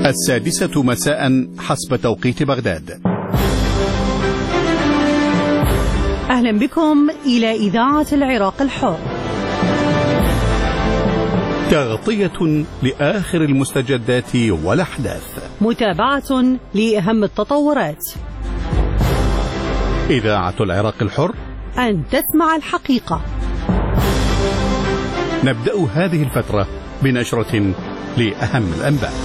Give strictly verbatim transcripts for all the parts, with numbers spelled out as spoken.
السادسة مساء حسب توقيت بغداد. أهلا بكم إلى إذاعة العراق الحر. تغطية لآخر المستجدات والأحداث، متابعة لأهم التطورات. إذاعة العراق الحر، أن تسمع الحقيقة. نبدأ هذه الفترة بنشرة لأهم الأنباء.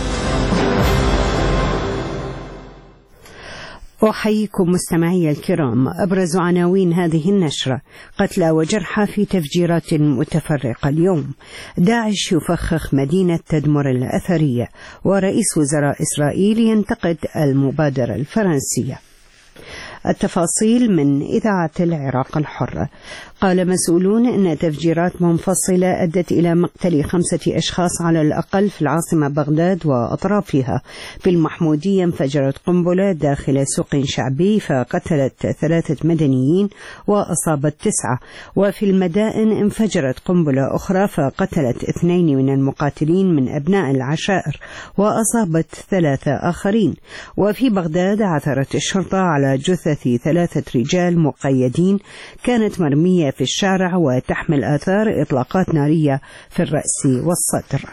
أحييكم مستمعي الكرام. أبرز عناوين هذه النشرة: قتلى وجرحى في تفجيرات متفرقة اليوم، داعش يفخخ مدينة تدمر الأثرية، ورئيس وزراء إسرائيل ينتقد المبادرة الفرنسية. التفاصيل من إذاعة العراق الحرة. قال مسؤولون أن تفجيرات منفصلة أدت إلى مقتل خمسة أشخاص على الأقل في العاصمة بغداد وأطرافها. في المحمودية انفجرت قنبلة داخل سوق شعبي فقتلت ثلاثة مدنيين وأصابت تسعة، وفي المدائن انفجرت قنبلة أخرى فقتلت اثنين من المقاتلين من أبناء العشائر وأصابت ثلاثة آخرين. وفي بغداد عثرت الشرطة على جثث ثلاثة رجال مقيدين كانت مرمية في الشارع وتحمل آثار إطلاقات نارية في الرأس والصدر.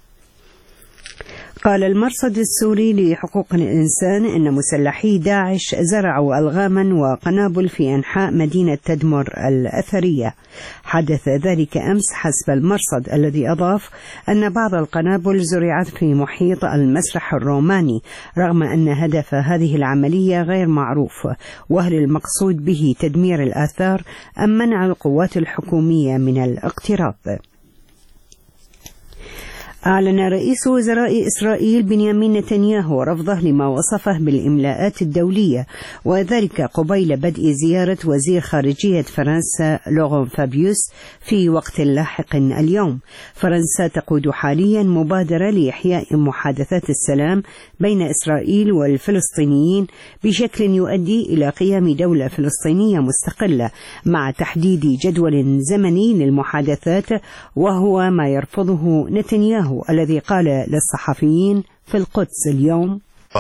قال المرصد السوري لحقوق الإنسان إن مسلحي داعش زرعوا ألغاما وقنابل في أنحاء مدينة تدمر الأثرية. حدث ذلك أمس حسب المرصد، الذي أضاف أن بعض القنابل زرعت في محيط المسرح الروماني، رغم أن هدف هذه العملية غير معروف، وهل المقصود به تدمير الآثار أم منع القوات الحكومية من الاقتراب. أعلن رئيس وزراء إسرائيل بنيامين نتنياهو رفضه لما وصفه بالإملاءات الدولية، وذلك قبيل بدء زيارة وزير خارجية فرنسا لوران فابيوس في وقت لاحق اليوم. فرنسا تقود حاليا مبادرة لإحياء محادثات السلام بين إسرائيل والفلسطينيين بشكل يؤدي إلى قيام دولة فلسطينية مستقلة، مع تحديد جدول زمني للمحادثات، وهو ما يرفضه نتنياهو الذي قال للصحفيين في القدس اليوم: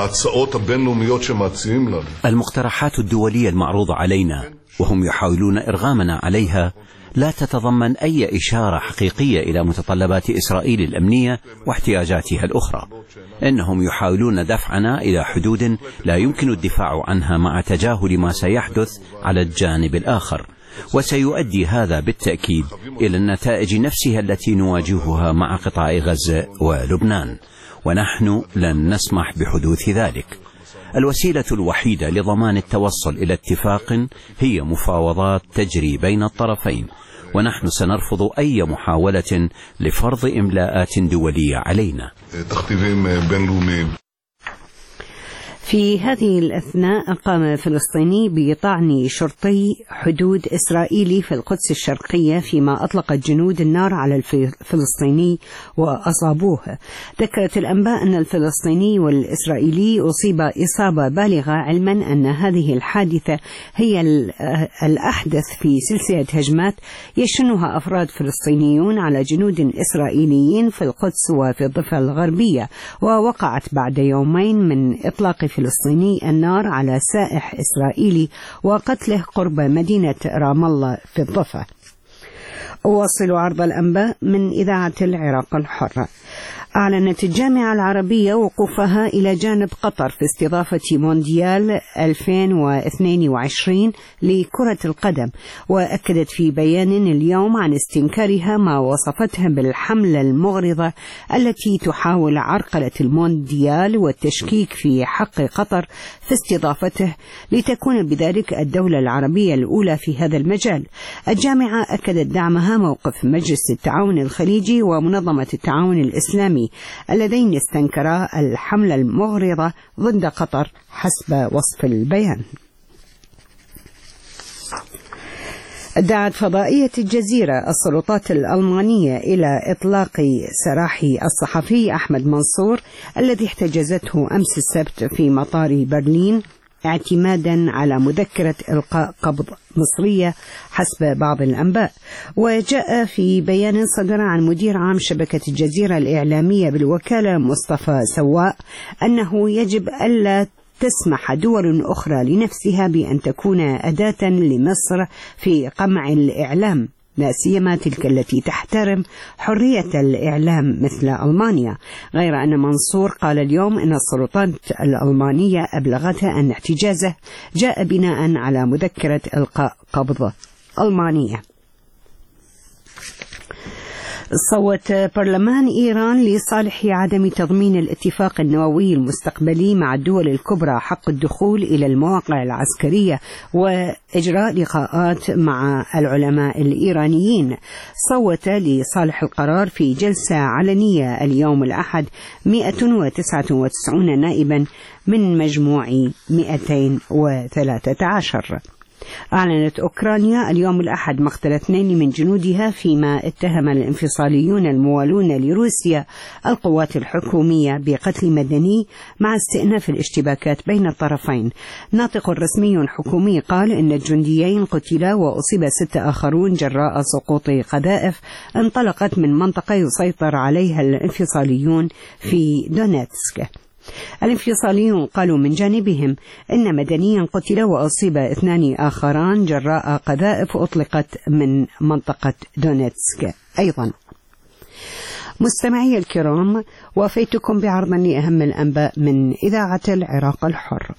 المقترحات الدولية المعروضة علينا وهم يحاولون إرغامنا عليها لا تتضمن أي إشارة حقيقية إلى متطلبات إسرائيل الأمنية واحتياجاتها الأخرى. إنهم يحاولون دفعنا إلى حدود لا يمكن الدفاع عنها مع تجاهل ما سيحدث على الجانب الآخر، وسيؤدي هذا بالتأكيد إلى النتائج نفسها التي نواجهها مع قطاع غزة ولبنان، ونحن لن نسمح بحدوث ذلك. الوسيلة الوحيدة لضمان التوصل إلى اتفاق هي مفاوضات تجري بين الطرفين، ونحن سنرفض أي محاولة لفرض إملاءات دولية علينا. في هذه الأثناء قام فلسطيني بطعن شرطي حدود إسرائيلي في القدس الشرقية فيما أطلقت جنود النار على الفلسطيني وأصابوه. ذكرت الأنباء أن الفلسطيني والإسرائيلي أصيب إصابة بالغة، علما أن هذه الحادثة هي الأحدث في سلسلة هجمات يشنها أفراد فلسطينيون على جنود إسرائيليين في القدس وفي الضفة الغربية، ووقعت بعد يومين من إطلاق فلسطيني النار على سائح إسرائيلي وقتله قرب مدينة رام الله في الضفة. أواصل عرض الأنباء من إذاعة العراق الحرة. أعلنت الجامعة العربية وقوفها إلى جانب قطر في استضافة مونديال ألفين واثنين وعشرين لكرة القدم، وأكدت في بيان اليوم عن استنكارها ما وصفتها بالحملة المغرضة التي تحاول عرقلة المونديال والتشكيك في حق قطر في استضافته، لتكون بذلك الدولة العربية الأولى في هذا المجال. الجامعة أكدت دعمها موقف مجلس التعاون الخليجي ومنظمة التعاون الإسلامي اللذين استنكرا الحملة المغرضة ضد قطر حسب وصف البيان. دعت فضائية الجزيرة السلطات الألمانية إلى إطلاق سراح الصحفي أحمد منصور الذي احتجزته أمس السبت في مطار برلين اعتمادا على مذكرة إلقاء قبض مصرية حسب بعض الأنباء. وجاء في بيان صدر عن مدير عام شبكة الجزيرة الإعلامية بالوكالة مصطفى سواء أنه يجب ألا تسمح دول أخرى لنفسها بأن تكون أداة لمصر في قمع الإعلام، لا سيما تلك التي تحترم حرية الإعلام مثل ألمانيا. غير أن منصور قال اليوم أن السلطات الألمانية أبلغتها أن احتجازه جاء بناء على مذكرة إلقاء قبض ألمانية. صوت برلمان إيران لصالح عدم تضمين الاتفاق النووي المستقبلي مع الدول الكبرى حق الدخول إلى المواقع العسكرية وإجراء لقاءات مع العلماء الإيرانيين. صوت لصالح القرار في جلسة علنية اليوم الأحد مئة وتسعة وتسعين نائبا من مجموع مئتين وثلاثة عشر. أعلنت أوكرانيا اليوم الأحد مقتل اثنين من جنودها، فيما اتهم الانفصاليون الموالون لروسيا القوات الحكومية بقتل مدني مع استئناف الاشتباكات بين الطرفين. ناطق رسمي حكومي قال إن الجنديين قتلا وأصيب ستة آخرون جراء سقوط قذائف انطلقت من منطقة يسيطر عليها الانفصاليون في دونيتسك. الانفصاليون قالوا من جانبهم إن مدنيا قتل وأصيب اثنان آخران جراء قذائف أطلقت من منطقة دونيتسك أيضا. مستمعي الكرام، وافيتكم بعرض لأهم الأنباء من إذاعة العراق الحر.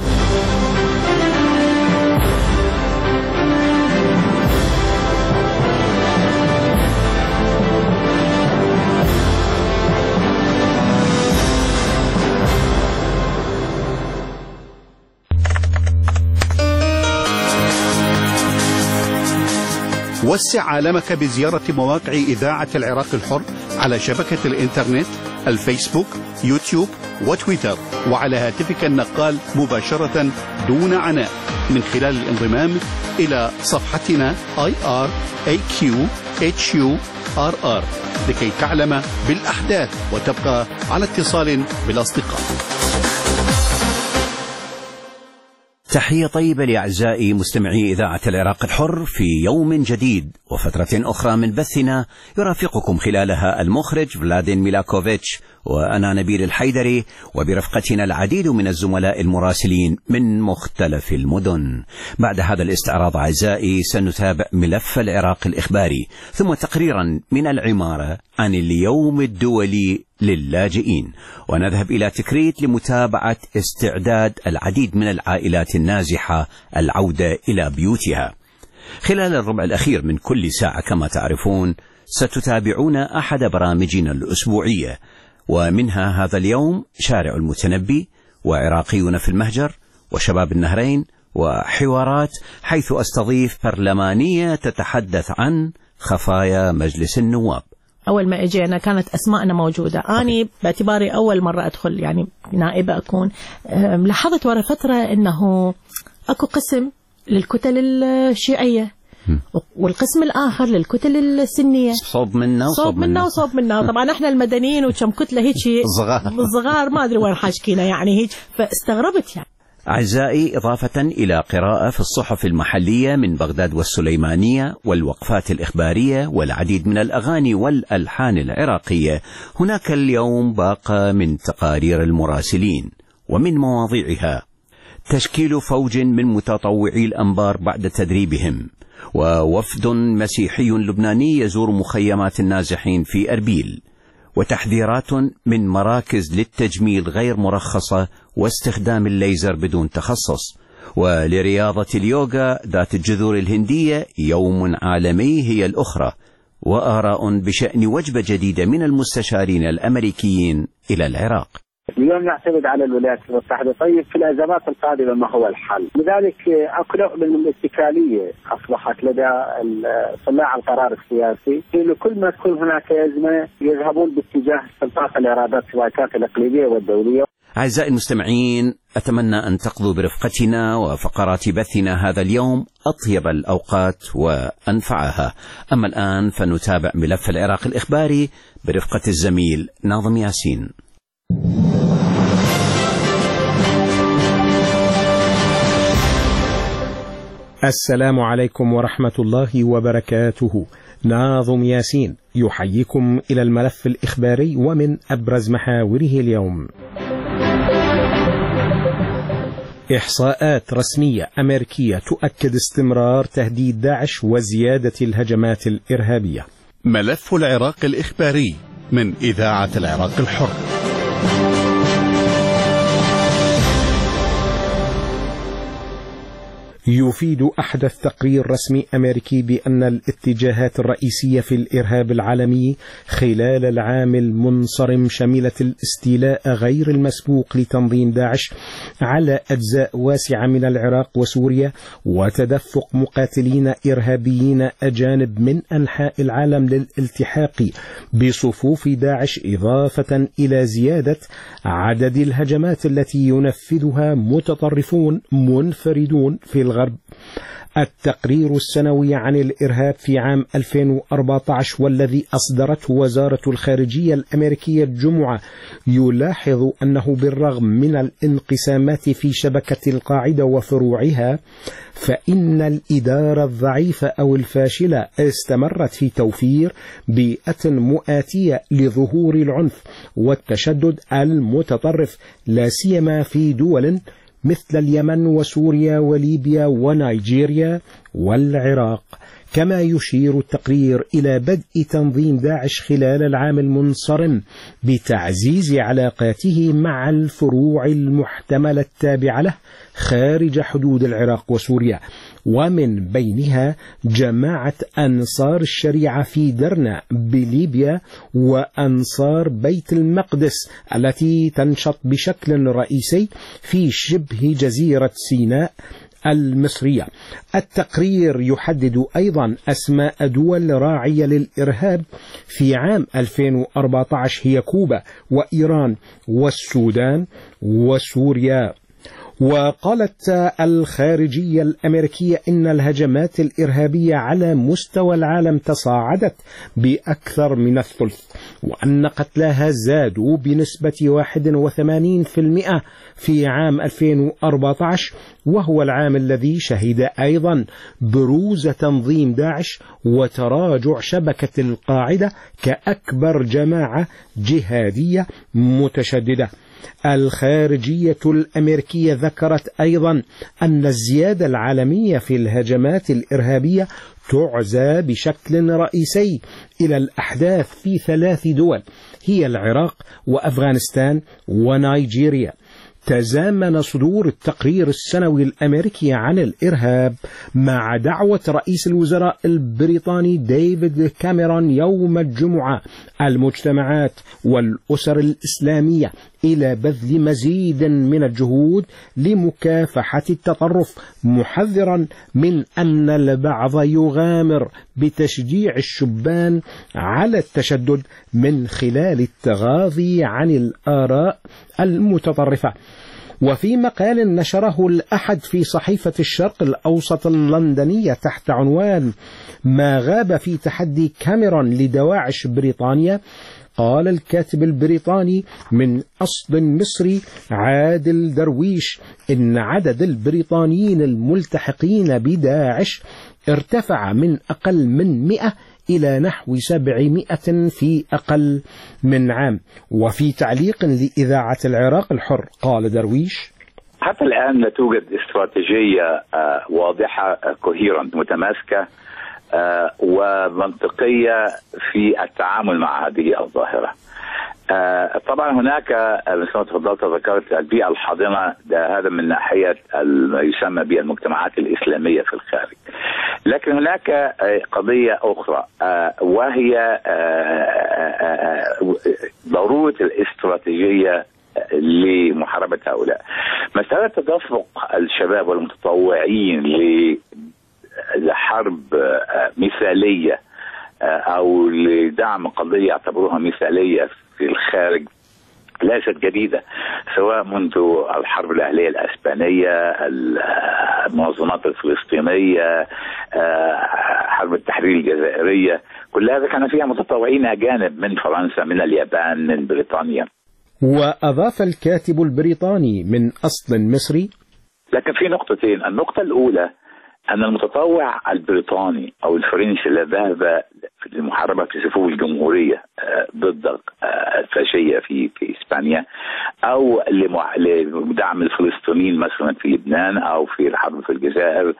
وسع عالمك بزيارة مواقع إذاعة العراق الحر على شبكة الإنترنت، الفيسبوك، يوتيوب وتويتر، وعلى هاتفك النقال مباشرة دون عناء من خلال الانضمام إلى صفحتنا آي آر إيه كيو إتش يو آر آر لكي تعلم بالأحداث وتبقى على اتصال بالأصدقاء. تحية طيبة لأعزائي مستمعي إذاعة العراق الحر في يوم جديد وفترة أخرى من بثنا يرافقكم خلالها المخرج فلادين ميلاكوفيتش وأنا نبيل الحيدري، وبرفقتنا العديد من الزملاء المراسلين من مختلف المدن. بعد هذا الاستعراض أعزائي سنتابع ملف العراق الإخباري، ثم تقريرا من العمارة عن اليوم الدولي للاجئين، ونذهب إلى تكريت لمتابعة استعداد العديد من العائلات النازحة العودة إلى بيوتها. خلال الربع الأخير من كل ساعة كما تعرفون ستتابعون أحد برامجنا الأسبوعية، ومنها هذا اليوم شارع المتنبي، وعراقيون في المهجر، وشباب النهرين، وحوارات حيث أستضيف برلمانية تتحدث عن خفايا مجلس النواب. أول ما اجينا كانت أسماءنا موجودة، أنا باعتباري أول مرة أدخل يعني نائبة أكون، لاحظت ورا فترة أنه أكو قسم للكتل الشيعية والقسم الآخر للكتل السنية، صوب منا وصوب منا وصوب منا. طبعا احنا المدنيين وكم كتلة هيك الصغار ما أدري وين حاشكينا يعني هيك، فاستغربت يعني. أعزائي، إضافة إلى قراءة في الصحف المحلية من بغداد والسليمانية والوقفات الإخبارية والعديد من الأغاني والألحان العراقية، هناك اليوم باقة من تقارير المراسلين، ومن مواضيعها تشكيل فوج من متطوعي الأنبار بعد تدريبهم، ووفد مسيحي لبناني يزور مخيمات النازحين في أربيل، وتحذيرات من مراكز للتجميل غير مرخصة واستخدام الليزر بدون تخصص، ولرياضة اليوغا ذات الجذور الهندية يوم عالمي هي الأخرى، وآراء بشأن وجبة جديدة من المستشارين الأمريكيين إلى العراق. اليوم نعتمد على الولايات المتحدة. طيب في الأزمات القادمة ما هو الحل؟ لذلك أقلق من الاتكالية أصبحت لدى صناع القرار السياسي، إنه كل ما تكون هناك أزمة يذهبون باتجاه استنطاق الإرادات سواء كانت الإقليمية والدولية. أعزائي المستمعين، أتمنى أن تقضوا برفقتنا وفقرات بثنا هذا اليوم أطيب الأوقات وأنفعها. أما الآن فنتابع ملف العراق الإخباري برفقة الزميل ناظم ياسين. السلام عليكم ورحمة الله وبركاته. ناظم ياسين يحييكم إلى الملف الإخباري ومن أبرز محاوره اليوم. إحصاءات رسمية أمريكية تؤكد استمرار تهديد داعش وزيادة الهجمات الإرهابية. ملف العراق الإخباري من إذاعة العراق الحر. يفيد أحدث تقرير رسمي أمريكي بأن الاتجاهات الرئيسية في الإرهاب العالمي خلال العام المنصرم شملت الاستيلاء غير المسبوق لتنظيم داعش على أجزاء واسعة من العراق وسوريا، وتدفق مقاتلين إرهابيين أجانب من أنحاء العالم للالتحاق بصفوف داعش، إضافة إلى زيادة عدد الهجمات التي ينفذها متطرفون منفردون في الغرب. التقرير السنوي عن الإرهاب في عام ألفين وأربعة عشر والذي أصدرته وزارة الخارجية الأمريكية الجمعة يلاحظ أنه بالرغم من الانقسامات في شبكة القاعدة وفروعها، فإن الإدارة الضعيفة أو الفاشلة استمرت في توفير بيئة مؤاتية لظهور العنف والتشدد المتطرف، لا سيما في دول مثل اليمن وسوريا وليبيا ونيجيريا والعراق. كما يشير التقرير إلى بدء تنظيم داعش خلال العام المنصرم بتعزيز علاقاته مع الفروع المحتملة التابعة له خارج حدود العراق وسوريا، ومن بينها جماعة أنصار الشريعة في درنا بليبيا وأنصار بيت المقدس التي تنشط بشكل رئيسي في شبه جزيرة سيناء المصرية. التقرير يحدد أيضا أسماء دول راعية للإرهاب في عام ألفين وأربعة عشر هي كوبا وإيران والسودان وسوريا. وقالت الخارجية الأمريكية إن الهجمات الإرهابية على مستوى العالم تصاعدت بأكثر من الثلث، وأن قتلاها زادوا بنسبة واحد وثمانين بالمئة في عام ألفين وأربعة عشر، وهو العام الذي شهد أيضا بروز تنظيم داعش وتراجع شبكة القاعدة كأكبر جماعة جهادية متشددة. الخارجية الأمريكية ذكرت أيضا أن الزيادة العالمية في الهجمات الإرهابية تعزى بشكل رئيسي إلى الأحداث في ثلاث دول هي العراق وأفغانستان ونيجيريا. تزامن صدور التقرير السنوي الأمريكي عن الإرهاب مع دعوة رئيس الوزراء البريطاني ديفيد كاميرون يوم الجمعة المجتمعات والأسر الإسلامية إلى بذل مزيد من الجهود لمكافحة التطرف، محذرا من أن البعض يغامر بتشجيع الشبان على التشدد من خلال التغاضي عن الآراء المتطرفة. وفي مقال نشره الأحد في صحيفة الشرق الأوسط اللندنية تحت عنوان ما غاب في تحدي كاميرون لدواعش بريطانيا، قال الكاتب البريطاني من أصل مصري عادل درويش إن عدد البريطانيين الملتحقين بداعش ارتفع من أقل من مئة إلى نحو سبعمائة في أقل من عام. وفي تعليق لإذاعة العراق الحر قال درويش: حتى الآن لا توجد استراتيجية واضحة كوهيرنت متماسكة ومنطقية في التعامل مع هذه الظاهرة. طبعا هناك مثل ما تفضلت ذكرت البيئة الحاضنة، ده هذا من ناحية ما يسمى بالمجتمعات الإسلامية في الخارج، لكن هناك قضية أخرى وهي ضرورة الاستراتيجية لمحاربة هؤلاء. مسألة تدفق الشباب والمتطوعين لحرب مثالية أو لدعم قضية يعتبروها مثالية في الخارج ليست جديدة، سواء منذ الحرب الأهلية الأسبانية، المنظمات الفلسطينية، حرب التحرير الجزائرية، كل هذا كان فيها متطوعين أجانب من فرنسا، من اليابان، من بريطانيا. وأضاف الكاتب البريطاني من أصل مصري: لكن في نقطتين. النقطة الأولى أن المتطوع البريطاني أو الفرنسي الذي ذهب في المحاربة في صفوف الجمهورية ضد الفاشية في في إسبانيا، أو لدعم الفلسطينيين مثلا في لبنان أو في الحرب في الجزائر،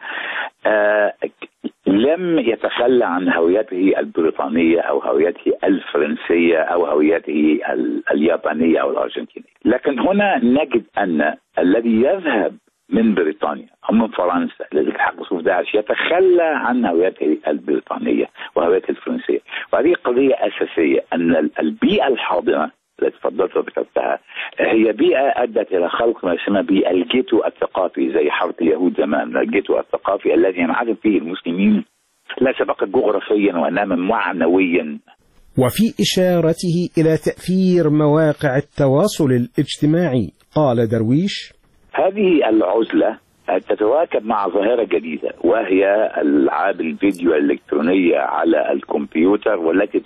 لم يتخلى عن هويته البريطانية أو هويته الفرنسية أو هويته اليابانية أو الأرجنتينية. لكن هنا نجد أن الذي يذهب من بريطانيا أو من فرنسا للالتحاق بصفوف داعش يتخلى عن هويته البريطانية وهويته الفرنسية، وهذه قضية أساسية. أن البيئة الحاضنة التي تفضلت وذكرتها هي بيئة أدت إلى خلق ما يسمى بالجيتو الثقافي، زي حرب اليهود زمان، الجيتو الثقافي الذي ينعزل فيه المسلمين لا سبق جغرافيا وإنما معنويا. وفي إشارته إلى تأثير مواقع التواصل الاجتماعي قال درويش: هذه العزلة تتواكب مع ظاهرة جديدة، وهي ألعاب الفيديو الإلكترونية على الكمبيوتر، والتي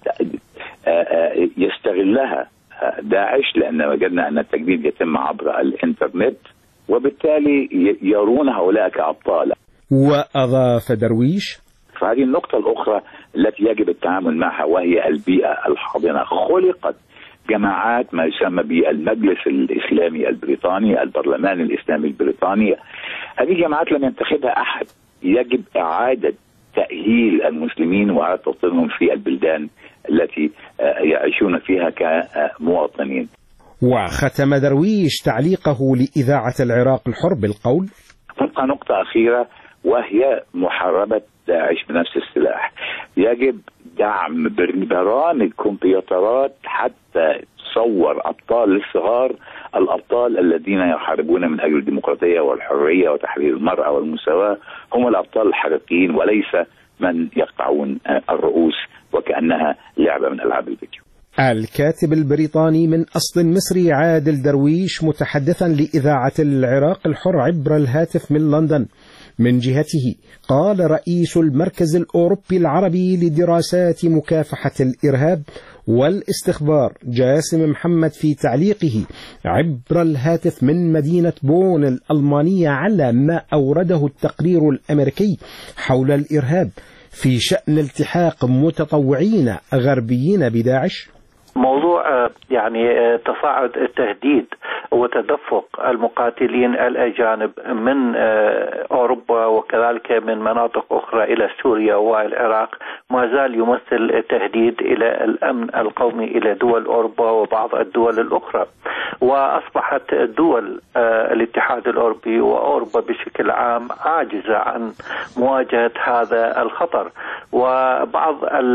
يستغلها داعش، لأن وجدنا أن التجديد يتم عبر الإنترنت، وبالتالي يرون هؤلاء كأبطال. وأضاف درويش: فهذه النقطة الأخرى التي يجب التعامل معها، وهي البيئة الحاضنة. خلقت جماعات ما يسمى بالمجلس الإسلامي البريطاني، البرلمان الإسلامي البريطاني. هذه جماعات لم ينتخبها أحد، يجب إعادة تأهيل المسلمين وإعادة توطينهم في البلدان التي يعيشون فيها كمواطنين. وختم درويش تعليقه لإذاعة العراق الحر بالقول: تبقى نقطة أخيرة، وهي محاربة داعش بنفس السلاح. يجب دعم برامج كمبيوترات حتى تصور أبطال الصغار، الأبطال الذين يحاربون من أجل الديمقراطية والحرية وتحرير المرأة والمساواة، هم الأبطال الحقيقيين وليس من يقطعون الرؤوس وكأنها لعبة من ألعاب الفيديو. الكاتب البريطاني من أصل مصري عادل درويش متحدثا لإذاعة العراق الحر عبر الهاتف من لندن. من جهته قال رئيس المركز الأوروبي العربي لدراسات مكافحة الإرهاب والاستخبار جاسم محمد في تعليقه عبر الهاتف من مدينة بون الألمانية على ما أورده التقرير الأمريكي حول الإرهاب في شأن التحاق متطوعين غربيين بداعش: موضوع يعني تصاعد التهديد وتدفق المقاتلين الأجانب من أوروبا وكذلك من مناطق أخرى إلى سوريا والعراق ما زال يمثل تهديد إلى الأمن القومي إلى دول أوروبا وبعض الدول الأخرى، وأصبحت دول الاتحاد الأوروبي وأوروبا بشكل عام عاجزة عن مواجهة هذا الخطر. وبعض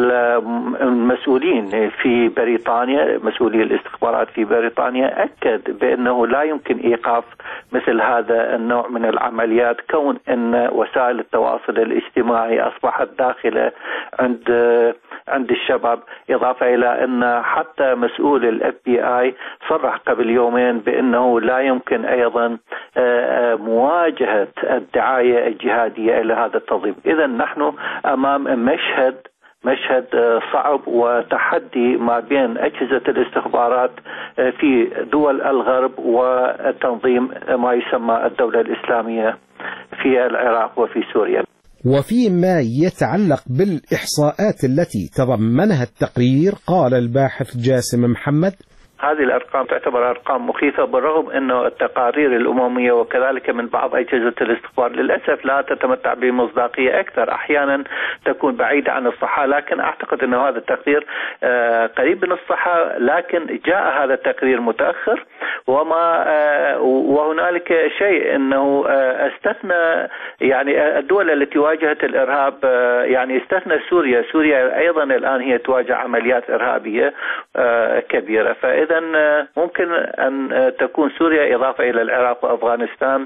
المسؤولين في بريطانيا، مسؤولي الاستخبارات في بريطانيا، أكد بأنه لا يمكن إيقاف مثل هذا النوع من العمليات، كون أن وسائل التواصل الاجتماعي أصبحت داخلة عند عند الشباب، إضافة إلى أن حتى مسؤول الاف بي اي صرح قبل يومين بأنه لا يمكن أيضا مواجهة الدعاية الجهادية إلى هذا التنظيم. إذا نحن أمام مشهد مشهد صعب وتحدي ما بين أجهزة الاستخبارات في دول الغرب وتنظيم ما يسمى الدولة الإسلامية في العراق وفي سوريا. وفيما يتعلق بالإحصاءات التي تضمنها التقرير قال الباحث جاسم محمد: هذه الأرقام تعتبر أرقام مخيفة، بالرغم أنه التقارير الأممية وكذلك من بعض أجهزة الاستخبار للأسف لا تتمتع بمصداقية أكثر، أحيانا تكون بعيدة عن الصحة، لكن أعتقد أن هذا التقرير قريب من الصحة، لكن جاء هذا التقرير متأخر. وما وهنالك شيء أنه استثنى يعني الدول التي واجهت الإرهاب، يعني استثنى سوريا. سوريا أيضا الآن هي تواجه عمليات إرهابية كبيرة، فإذا ممكن أن تكون سوريا إضافة إلى العراق وأفغانستان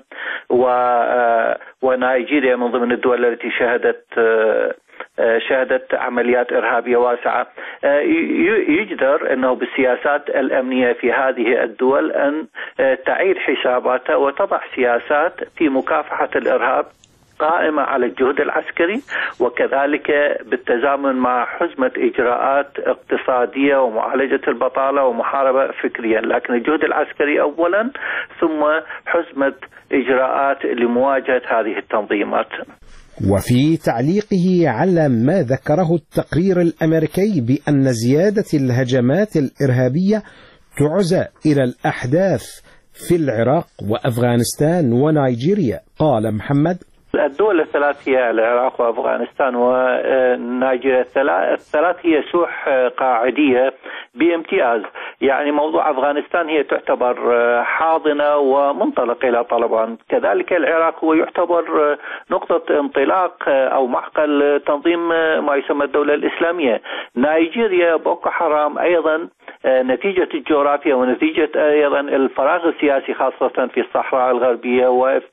ونيجيريا من ضمن الدول التي شهدت شهدت عمليات إرهابية واسعة. يجدر أنه بالسياسات الأمنية في هذه الدول أن تعيد حساباتها وتضع سياسات في مكافحة الإرهاب قائمة على الجهد العسكري، وكذلك بالتزامن مع حزمة إجراءات اقتصادية ومعالجة البطالة ومحاربة فكريا، لكن الجهد العسكري أولا ثم حزمة إجراءات لمواجهة هذه التنظيمات. وفي تعليقه على ما ذكره التقرير الأمريكي بأن زيادة الهجمات الإرهابية تعزى إلى الأحداث في العراق وأفغانستان ونيجيريا، قال محمد: الدول الثلاث هي العراق وأفغانستان ونيجيريا، الثلاث هي سوح قاعدية بامتياز. يعني موضوع أفغانستان هي تعتبر حاضنة ومنطلق إلى طالبان، كذلك العراق هو يعتبر نقطة انطلاق أو معقل تنظيم ما يسمى الدولة الإسلامية. نيجيريا بوكو حرام أيضا نتيجة الجغرافيا ونتيجة أيضا الفراغ السياسي خاصة في الصحراء الغربية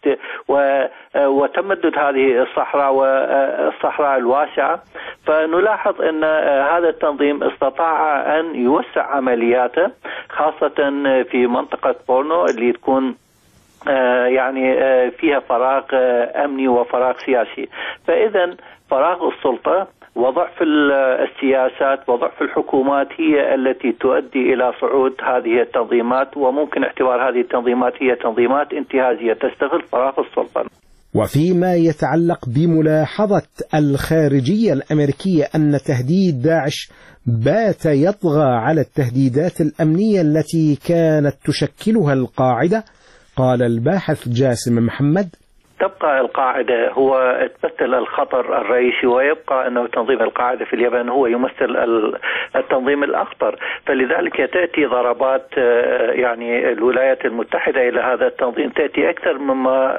وتمدد هذه الصحراء والصحراء الواسعة، فنلاحظ أن هذا التنظيم استطاع أن يوسع عملياته خاصة في منطقة بورنو اللي تكون يعني فيها فراغ أمني وفراغ سياسي. فإذا فراغ السلطة وضعف السياسات وضعف الحكومات هي التي تؤدي إلى صعود هذه التنظيمات، وممكن اعتبار هذه التنظيمات هي تنظيمات انتهازية تستغل فراغ السلطة. وفيما يتعلق بملاحظة الخارجية الأمريكية أن تهديد داعش بات يطغى على التهديدات الأمنية التي كانت تشكلها القاعدة، قال الباحث جاسم محمد: تبقى القاعدة هو تمثل الخطر الرئيسي، ويبقى أنه تنظيم القاعدة في اليمن هو يمثل التنظيم الأخطر، فلذلك تأتي ضربات يعني الولايات المتحدة إلى هذا التنظيم تأتي أكثر مما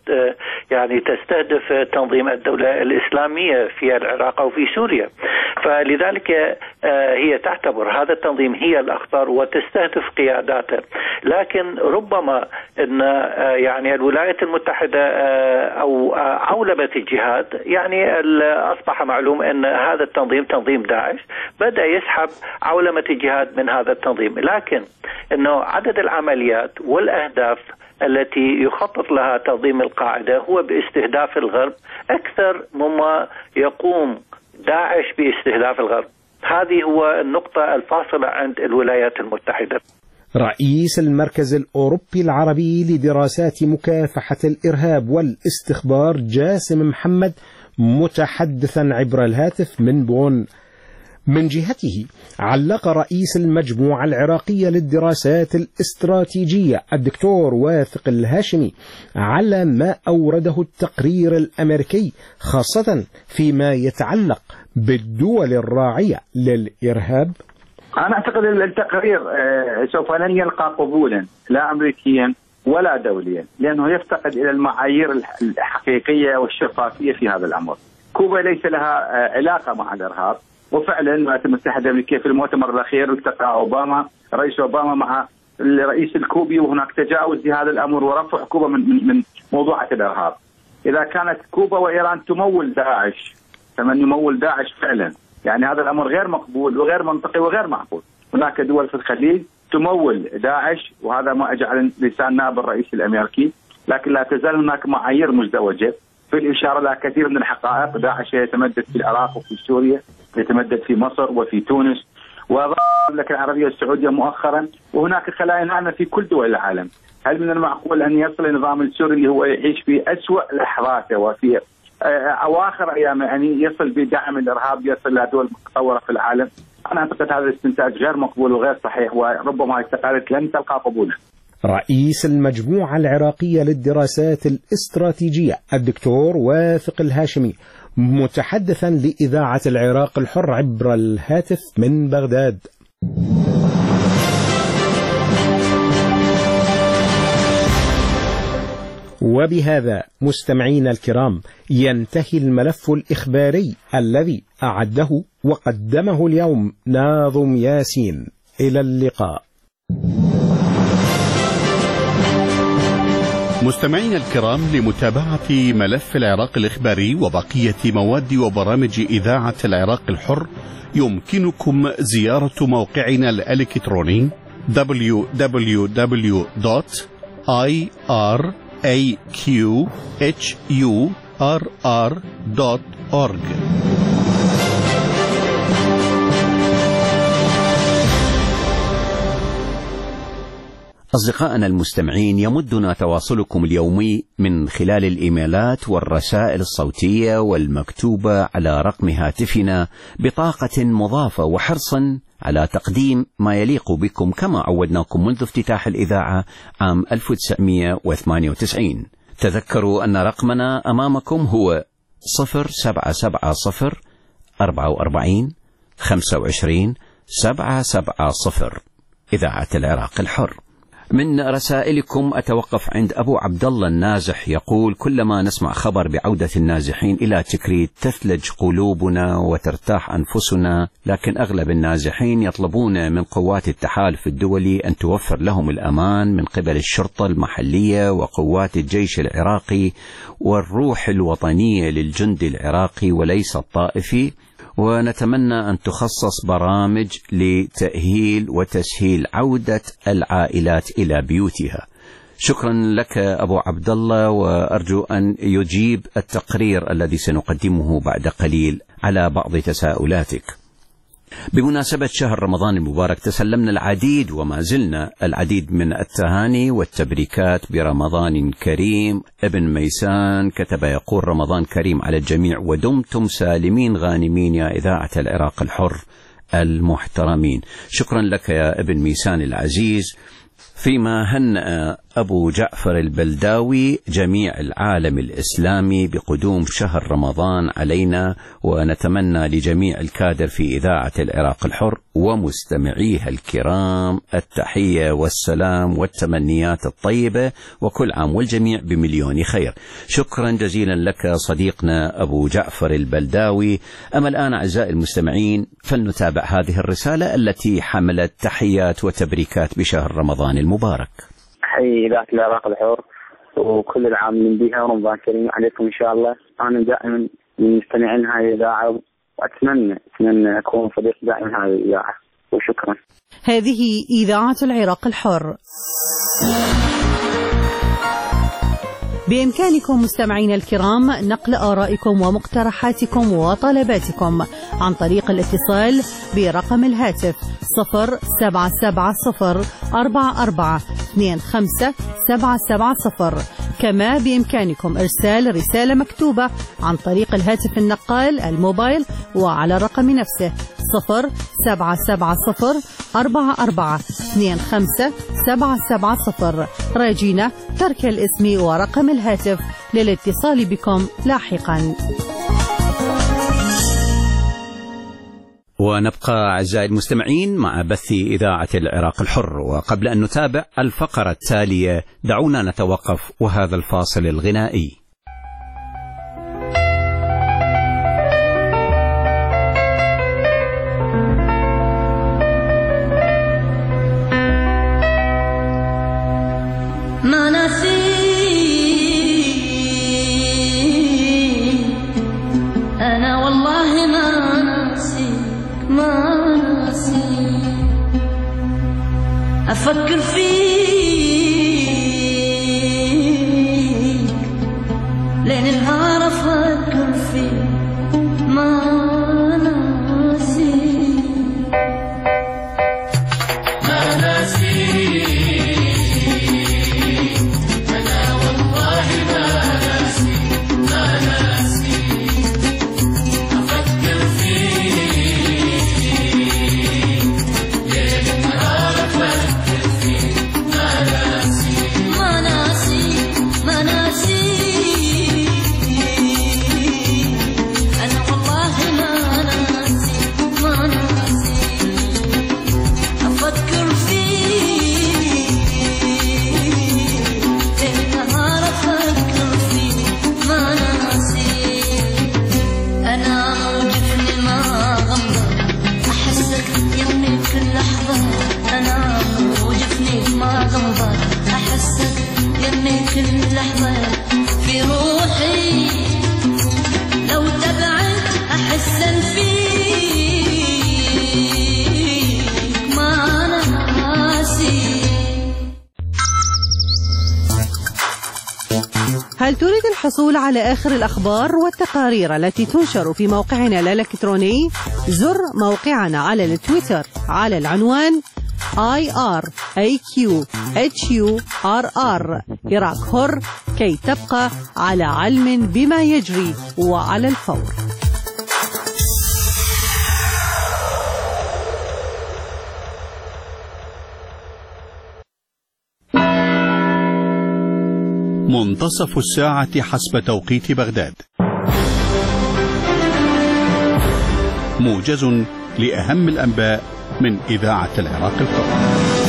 يعني تستهدف تنظيم الدولة الإسلامية في العراق أو في سوريا. فلذلك هي تعتبر هذا التنظيم هي الأخطر وتستهدف قياداته، لكن ربما أن يعني الولايات المتحدة أو عولمة الجهاد، يعني أصبح معلوم أن هذا التنظيم تنظيم داعش بدأ يسحب عولمة الجهاد من هذا التنظيم، لكن أنه عدد العمليات والأهداف التي يخطط لها تنظيم القاعدة هو باستهداف الغرب أكثر مما يقوم داعش باستهداف الغرب. هذه هو النقطة الفاصلة عند الولايات المتحدة. رئيس المركز الأوروبي العربي لدراسات مكافحة الإرهاب والاستخبار جاسم محمد متحدثا عبر الهاتف من بون. من جهته علق رئيس المجموعة العراقية للدراسات الاستراتيجية الدكتور واثق الهاشمي على ما أورده التقرير الأمريكي، خاصة فيما يتعلق بالدول الراعية للإرهاب. أنا أعتقد التقرير سوف لن يلقى قبولا لا أمريكيا ولا دوليا، لأنه يفتقد إلى المعايير الحقيقية والشفافية في هذا الأمر. كوبا ليس لها علاقة مع الإرهاب، وفعلا الولايات المتحدة الأمريكية في المؤتمر الأخير التقى أوباما رئيس أوباما مع الرئيس الكوبي، وهناك تجاوز لهذا الأمر ورفع كوبا من من موضوعة الإرهاب. إذا كانت كوبا وإيران تمول داعش، فمن يمول داعش فعلا، يعني هذا الأمر غير مقبول وغير منطقي وغير معقول. هناك دول في الخليج تمول داعش، وهذا ما أجعل لسان نائب الرئيس الأمريكي، لكن لا تزال هناك معايير مزدوجة في الإشارة إلى كثير من الحقائق. داعش يتمدد في العراق وفي سوريا، يتمدد في مصر وفي تونس والمملكة العربية السعودية مؤخرا، وهناك خلايا ناعمة في كل دول العالم. هل من المعقول أن يصل النظام السوري اللي هو يعيش في أسوأ لحظاته وفي أواخر أيام يعني يصل بدعم الإرهاب يصل إلى دول متطورة في العالم؟ أنا أعتقد هذا الاستنتاج غير مقبول وغير صحيح، وربما التقارير لن تلقى قبولا. رئيس المجموعة العراقية للدراسات الاستراتيجية الدكتور واثق الهاشمي متحدثا لإذاعة العراق الحر عبر الهاتف من بغداد. وبهذا مستمعينا الكرام ينتهي الملف الإخباري الذي أعده وقدمه اليوم ناظم ياسين. إلى اللقاء. مستمعينا الكرام، لمتابعة ملف العراق الإخباري وبقية مواد وبرامج إذاعة العراق الحر يمكنكم زيارة موقعنا الإلكتروني دبليو دبليو دبليو دوت آي آر إيه كيو إتش يو آر آر دوت أورج. أصدقائنا المستمعين، يمدنا تواصلكم اليومي من خلال الإيميلات والرسائل الصوتية والمكتوبة على رقم هاتفنا بطاقة مضافة، وحرصا على تقديم ما يليق بكم كما عودناكم منذ افتتاح الإذاعة عام ألف وتسعمئة وثمانية وتسعين. تذكروا أن رقمنا أمامكم هو صفر سبعة سبعة صفر أربعة وأربعين خمسة وعشرين سبعة سبعة صفر. إذاعة العراق الحر. من رسائلكم أتوقف عند أبو عبد الله النازح، يقول: كلما نسمع خبر بعودة النازحين إلى تكريت تثلج قلوبنا وترتاح أنفسنا، لكن أغلب النازحين يطلبون من قوات التحالف الدولي أن توفر لهم الأمان من قبل الشرطة المحلية وقوات الجيش العراقي والروح الوطنية للجند العراقي وليس الطائفي، ونتمنى أن تخصص برامج لتأهيل وتسهيل عودة العائلات إلى بيوتها. شكرا لك أبو عبد الله، وأرجو أن يجيب التقرير الذي سنقدمه بعد قليل على بعض تساؤلاتك. بمناسبة شهر رمضان المبارك تسلمنا العديد وما زلنا العديد من التهاني والتبريكات برمضان كريم. ابن ميسان كتب يقول: رمضان كريم على الجميع ودمتم سالمين غانمين يا إذاعة العراق الحر المحترمين. شكرا لك يا ابن ميسان العزيز. فيما هنأ أبو جعفر البلداوي جميع العالم الإسلامي بقدوم شهر رمضان علينا، ونتمنى لجميع الكادر في إذاعة العراق الحر ومستمعيها الكرام التحية والسلام والتمنيات الطيبة، وكل عام والجميع بمليون خير. شكرا جزيلا لك صديقنا أبو جعفر البلداوي. أما الآن أعزائي المستمعين فلنتابع هذه الرسالة التي حملت تحيات وتبريكات بشهر رمضان المبارك. حي إذاعة العراق الحر وكل العام من بها ورمضان كريم عليكم إن شاء الله. أنا دائما من مستمعين هذه الإذاعة، وأتمنى أتمنى أكون صديق دائم هذه الإذاعة، وشكرا. هذه إذاعة العراق الحر. بإمكانكم مستمعين الكرام نقل آرائكم ومقترحاتكم وطلباتكم عن طريق الاتصال برقم الهاتف صفر سبعة سبعة صفر أربعة أربعة اثنين خمسة سبعة سبعة صفر. كما بإمكانكم إرسال رسالة مكتوبة عن طريق الهاتف النقال الموبايل وعلى الرقم نفسه صفر سبعة سبعة صفر أربعة أربعة اثنين خمسة سبعة سبعة صفر. راجينا ترك الاسم ورقم الهاتف للاتصال بكم لاحقا. ونبقى أعزائي المستمعين مع بث إذاعة العراق الحر، وقبل أن نتابع الفقرة التالية دعونا نتوقف وهذا الفاصل الغنائي. ما نسيت أنا والله ما نسيت ما نسيت أفكر فيك لين النهار أفكر فيك ما نسيت ما نسيت ما هل تريد الحصول على آخر الأخبار والتقارير التي تنشر في موقعنا الإلكتروني؟ زر موقعنا على التويتر على العنوان آي آر إيه كيو إتش يو آر آر عراق حر كي تبقى على علم بما يجري وعلى الفور. منتصف الساعة حسب توقيت بغداد. موجز لأهم الأنباء من إذاعة العراق الحر.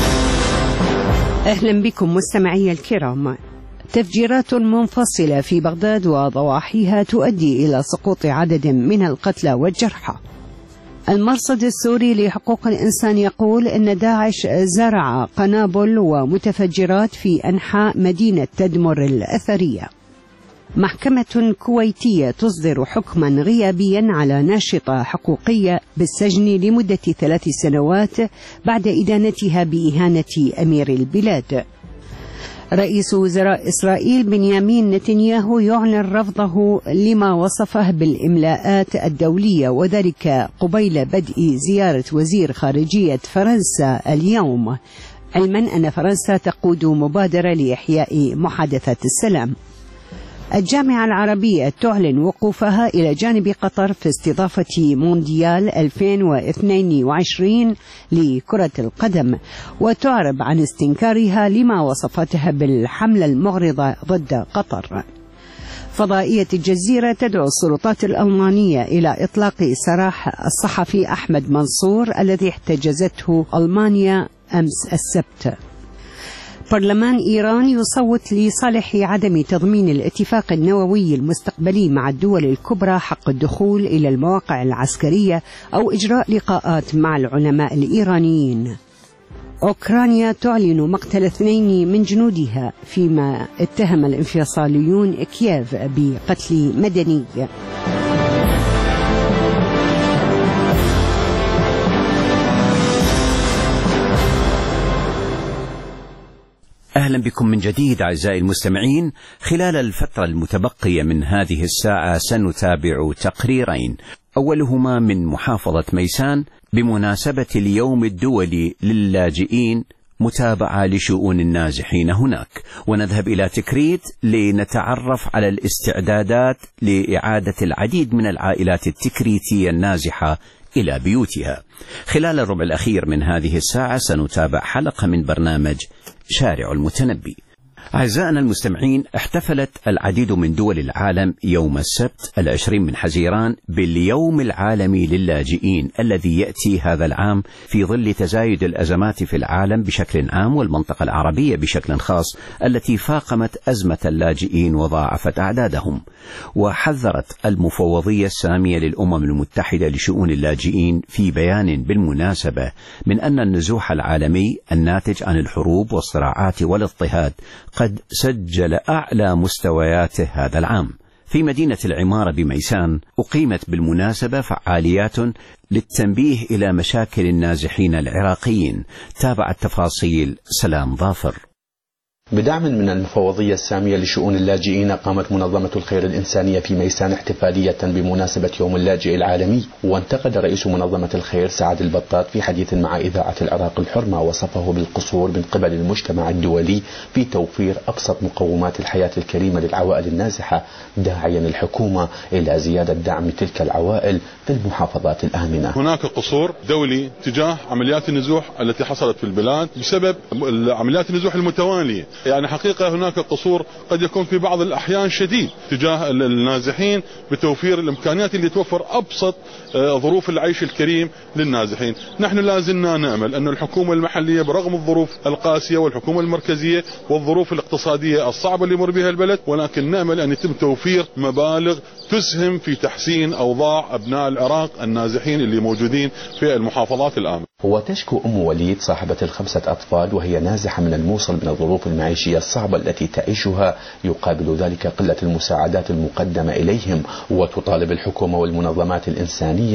أهلا بكم مستمعي الكرام. تفجيرات منفصلة في بغداد وضواحيها تؤدي إلى سقوط عدد من القتلى والجرحى. المرصد السوري لحقوق الإنسان يقول إن داعش زرع قنابل ومتفجرات في أنحاء مدينة تدمر الأثرية. محكمة كويتية تصدر حكما غيابيا على ناشطة حقوقية بالسجن لمدة ثلاث سنوات بعد إدانتها بإهانة أمير البلاد. رئيس وزراء إسرائيل بنيامين نتنياهو يعلن رفضه لما وصفه بالإملاءات الدولية، وذلك قبيل بدء زيارة وزير خارجية فرنسا اليوم، علما أن فرنسا تقود مبادرة لإحياء محادثة السلام. الجامعة العربية تعلن وقوفها إلى جانب قطر في استضافة مونديال ألفين واثنين وعشرين لكرة القدم، وتعرب عن استنكارها لما وصفتها بالحملة المغرضة ضد قطر. فضائية الجزيرة تدعو السلطات الألمانية إلى إطلاق سراح الصحفي أحمد منصور الذي احتجزته ألمانيا أمس السبت. برلمان إيران يصوت لصالح عدم تضمين الاتفاق النووي المستقبلي مع الدول الكبرى حق الدخول إلى المواقع العسكرية أو إجراء لقاءات مع العلماء الإيرانيين. أوكرانيا تعلن مقتل اثنين من جنودها، فيما اتهم الانفصاليون كييف بقتل مدني. أهلا بكم من جديد أعزائي المستمعين. خلال الفترة المتبقية من هذه الساعة سنتابع تقريرين، أولهما من محافظة ميسان بمناسبة اليوم الدولي للاجئين، متابعة لشؤون النازحين هناك، ونذهب إلى تكريت لنتعرف على الاستعدادات لإعادة العديد من العائلات التكريتية النازحة إلى بيوتها. خلال الربع الأخير من هذه الساعة سنتابع حلقة من برنامج شارع المتنبي. أعزائنا المستمعين، احتفلت العديد من دول العالم يوم السبت العشرين من حزيران باليوم العالمي للاجئين، الذي يأتي هذا العام في ظل تزايد الأزمات في العالم بشكل عام والمنطقة العربية بشكل خاص، التي فاقمت أزمة اللاجئين وضاعفت أعدادهم. وحذرت المفوضية السامية للأمم المتحدة لشؤون اللاجئين في بيان بالمناسبة من أن النزوح العالمي الناتج عن الحروب والصراعات والاضطهاد قد سجل أعلى مستوياته هذا العام. في مدينة العمارة بميسان أقيمت بالمناسبة فعاليات للتنبيه إلى مشاكل النازحين العراقيين. تابع التفاصيل سلام ظافر. بدعم من المفوضية السامية لشؤون اللاجئين، قامت منظمة الخير الإنسانية في ميسان احتفالية بمناسبة يوم اللاجئ العالمي. وانتقد رئيس منظمة الخير سعد البطاط في حديث مع إذاعة العراق الحر ما وصفه بالقصور من قبل المجتمع الدولي في توفير أبسط مقومات الحياة الكريمة للعوائل النازحة، داعيا الحكومة إلى زيادة دعم تلك العوائل في المحافظات الآمنة. هناك قصور دولي تجاه عمليات النزوح التي حصلت في البلاد بسبب عمليات النزوح المتوالية. يعني حقيقة هناك قصور قد يكون في بعض الأحيان شديد تجاه النازحين بتوفير الإمكانيات اللي توفر أبسط ظروف العيش الكريم للنازحين. نحن لازلنا نأمل أن الحكومة المحلية برغم الظروف القاسية والحكومة المركزية والظروف الاقتصادية الصعبة اللي يمر بها البلد، ولكن نأمل أن يتم توفير مبالغ تسهم في تحسين أوضاع أبناء العراق النازحين اللي موجودين في المحافظات الآمنة. وتشكو أم وليد صاحبة الخمسة أطفال وهي نازحة من الموصل من الظروف المعيشية الصعبة التي تعيشها، يقابل ذلك قلة المساعدات المقدمة إليهم، وتطالب الحكومة والمنظمات الإنسانية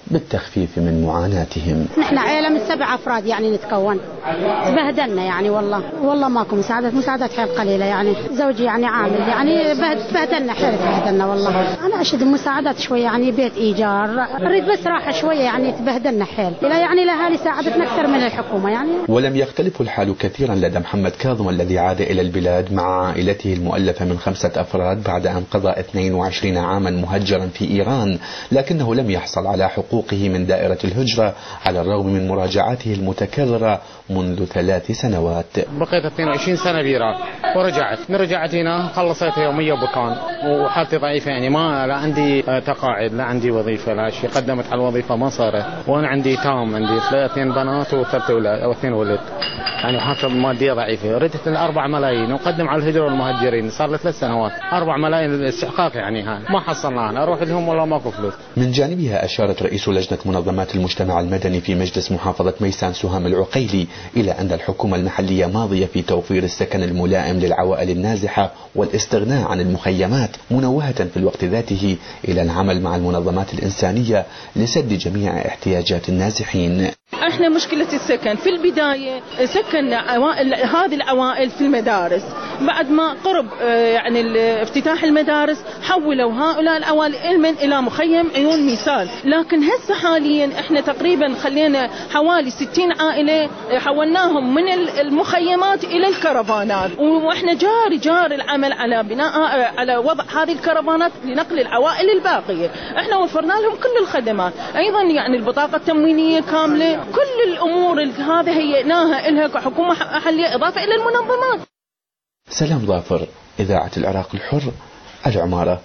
بالتخفيف من معاناتهم. نحن عائلة من سبع أفراد يعني نتكون، تبهدلنا يعني والله والله ماكو مساعدات مساعدات حيل قليلة يعني. زوجي يعني عامل يعني بهدلنا حيل بهدلنا والله. أنا أشد المساعدات شوية يعني بيت إيجار، أريد بس راحة شوية يعني تبهدلنا حيل. إلى يعني الأهالي ساعدتنا أكثر من الحكومة يعني. ولم يختلف الحال كثيرا لدى محمد كاظم الذي عاد إلى البلاد مع عائلته المؤلفة من خمسة أفراد بعد أن قضى اثنين وعشرين عاما مهجرا في إيران، لكنه لم يحصل على حقوقه من دائرة الهجرة على الرغم من مراجعاته المتكررة منذ ثلاث سنوات. بقيت اثنين وعشرين سنة بإيران ورجعت، من رجعت هنا خلصت يومية بكان وحالتي ضعيفة يعني ما لا عندي تقاعد لا عندي وظيفة لا شيء، قدمت على الوظيفة ما صارت، وأنا عندي تام عندي اثنين بنات وثلاث أولاد أو اثنين ولد يعني حالتي المادية ضعيفة. ردت الأربع ملايين وقدم على الهجرة والمهجرين صار لي ثلاث سنوات، أربع ملايين الاستحقاق يعني ها ما حصلنا أنا أروح لهم ولا ماكو فلوس. من جانبها أشارت رئيس لجنة منظمات المجتمع المدني في مجلس محافظة ميسان سهام العقيلي إلى أن الحكومة المحلية ماضية في توفير السكن الملائم للعوائل النازحة والاستغناء عن المخيمات، منوهة في الوقت ذاته إلى العمل مع المنظمات الإنسانية لسد جميع احتياجات النازحين. احنا مشكلة السكن في البداية سكن عوائل هذه العوائل في المدارس، بعد ما قرب يعني افتتاح المدارس حولوا هؤلاء العوائل من الى مخيم عيون ميسان، لكن هسه حاليا احنا تقريبا خلينا حوالي ستين عائلة حولناهم من المخيمات الى الكرفانات، واحنا جاري جاري العمل على بناء على وضع هذه الكرفانات لنقل العوائل الباقية. احنا وفرنا لهم كل الخدمات، ايضا يعني البطاقة التموينية كاملة، كل الأمور هذه هيئناها إلها كحكومة محلية إضافة إلى المنظمات. سلام ظافر، إذاعة العراق الحر، العمارة.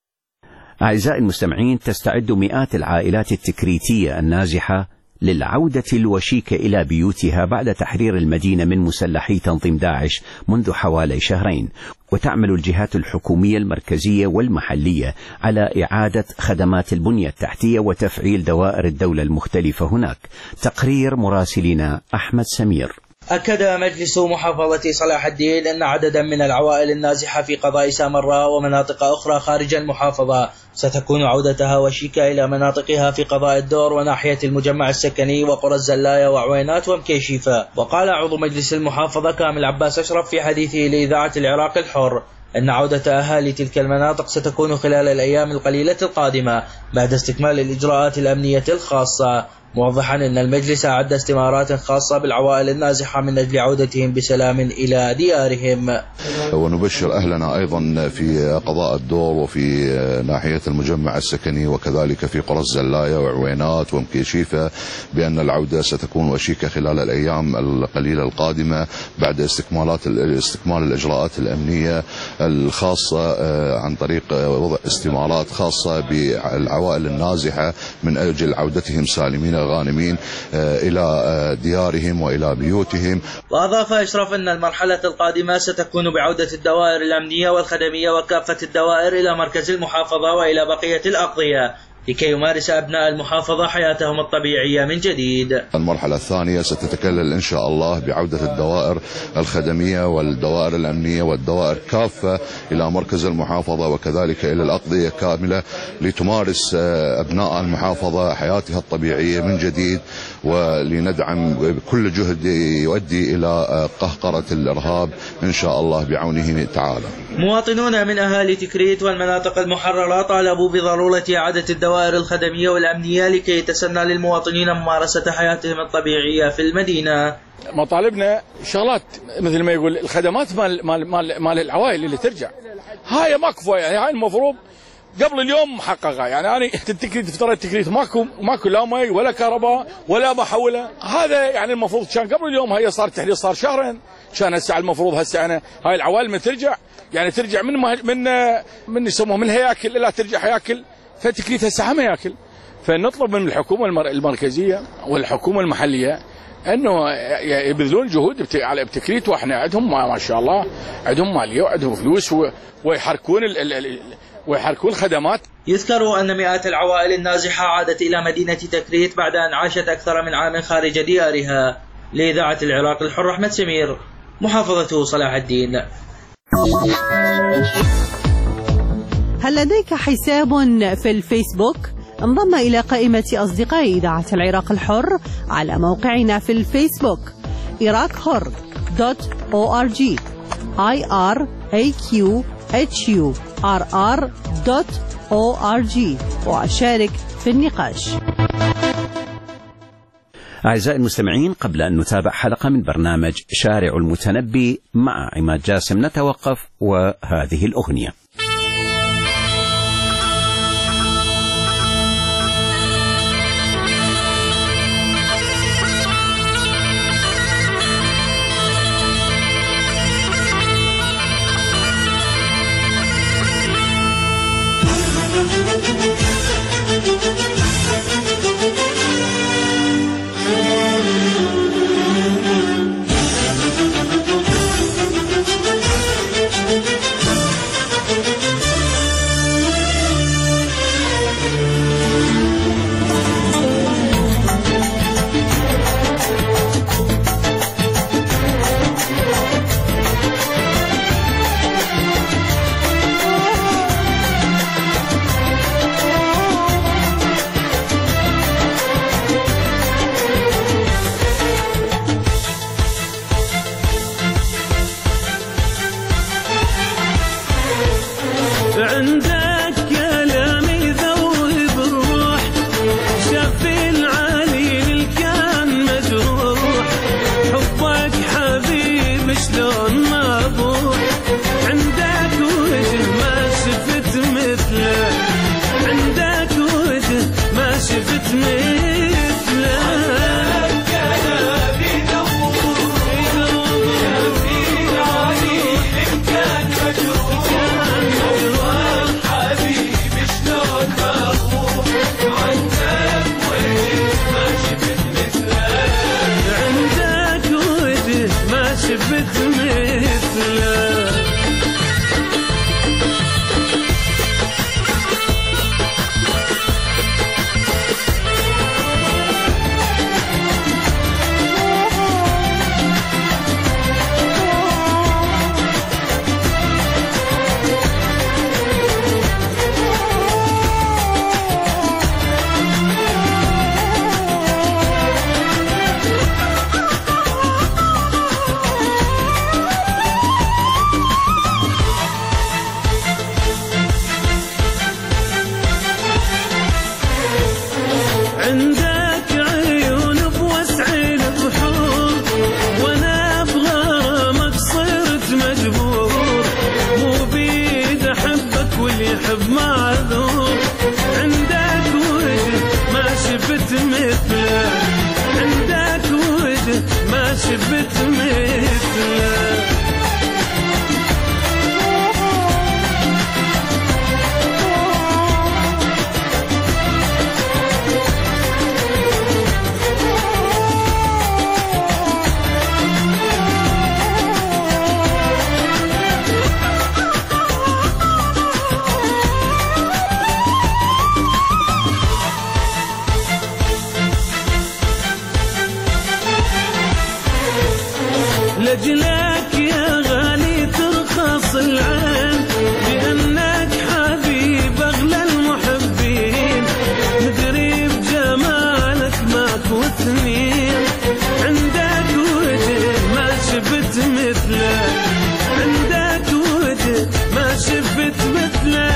أعزائي المستمعين، تستعد مئات العائلات التكريتية النازحة للعودة الوشيكة إلى بيوتها بعد تحرير المدينة من مسلحي تنظيم داعش منذ حوالي شهرين، وتعمل الجهات الحكومية المركزية والمحلية على إعادة خدمات البنية التحتية وتفعيل دوائر الدولة المختلفة هناك. تقرير مراسلنا أحمد سمير. أكد مجلس محافظة صلاح الدين أن عددا من العوائل النازحة في قضاء سامراء ومناطق أخرى خارج المحافظة ستكون عودتها وشيكة إلى مناطقها في قضاء الدور وناحية المجمع السكني وقرى الزلاية وعوينات ومكيشيفة. وقال عضو مجلس المحافظة كامل عباس أشرف في حديثه لإذاعة العراق الحر أن عودة أهالي تلك المناطق ستكون خلال الأيام القليلة القادمة بعد استكمال الإجراءات الأمنية الخاصة، موضحا أن المجلس أعد استمارات خاصة بالعوائل النازحة من أجل عودتهم بسلام إلى ديارهم. ونبشر أهلنا أيضا في قضاء الدور وفي ناحية المجمع السكني وكذلك في قرى الزلاية وعوينات ومكيشيفة بأن العودة ستكون وشيكة خلال الأيام القليلة القادمة بعد استكمالات استكمال الإجراءات الأمنية الخاصة عن طريق وضع استمارات خاصة بالعوائل النازحة من أجل عودتهم سالمين غانمين إلى ديارهم وإلى بيوتهم. وأضاف أشرف أن المرحلة القادمة ستكون بعودة الدوائر الأمنية والخدمية وكافة الدوائر إلى مركز المحافظة وإلى بقية الأقضية لكي يمارس أبناء المحافظة حياتهم الطبيعية من جديد. المرحلة الثانية ستتكلل إن شاء الله بعودة الدوائر الخدمية والدوائر الأمنية والدوائر كافة إلى مركز المحافظة وكذلك إلى الأقضية كاملة لتمارس أبناء المحافظة حياتها الطبيعية من جديد، ولندعم كل جهد يؤدي إلى قهقرة الإرهاب إن شاء الله بعونه تعالى. مواطنون من أهالي تكريت والمناطق المحررة طالبوا بضرورة إعادة الدوائر الخدمية والأمنية لكي يتسنى للمواطنين ممارسة حياتهم الطبيعية في المدينة. مطالبنا شغلات مثل ما يقول الخدمات مال مال مال, مال العوائل اللي ترجع، هاي ماكو يعني هاي المفروض قبل اليوم محققة. يعني أنا التكريت افترض التكريت ماكو ماكو لا مي ولا كهرباء ولا محولة، هذا يعني المفروض كان قبل اليوم. هي صار تحديد صار شهرين، كان هسه المفروض هسه أنا هاي العوائل ما ترجع يعني ترجع من من من يسموه من هياكل إلى ترجع هياكل، فالتكريت هسه هم هياكل. فنطلب من الحكومة المركزية والحكومة المحلية انه يبذلون جهود على التكريت، واحنا عندهم ما شاء الله عندهم ماليه وعندهم فلوس ويحركون ويحركون الخدمات. يذكر ان مئات العوائل النازحه عادت الى مدينه تكريت بعد ان عاشت اكثر من عام خارج ديارها. لإذاعة العراق الحر، أحمد سمير، محافظة صلاح الدين. هل لديك حساب في الفيسبوك؟ انضم إلى قائمة أصدقاء إذاعة العراق الحر على موقعنا في الفيسبوك إيراك حر دوت أو آر جي I R A Q H U R R دوت أو آر جي وأشارك في النقاش. أعزائي المستمعين، قبل أن نتابع حلقة من برنامج شارع المتنبي مع عماد جاسم نتوقف وهذه الأغنية. لجلك يا غالي ترخص العين بأنك حبيب أغلى المحبين، مدري بجمالك ماكو اثنين، عندك وجه ما شفت مثله، عندك وجه ما شفت مثله.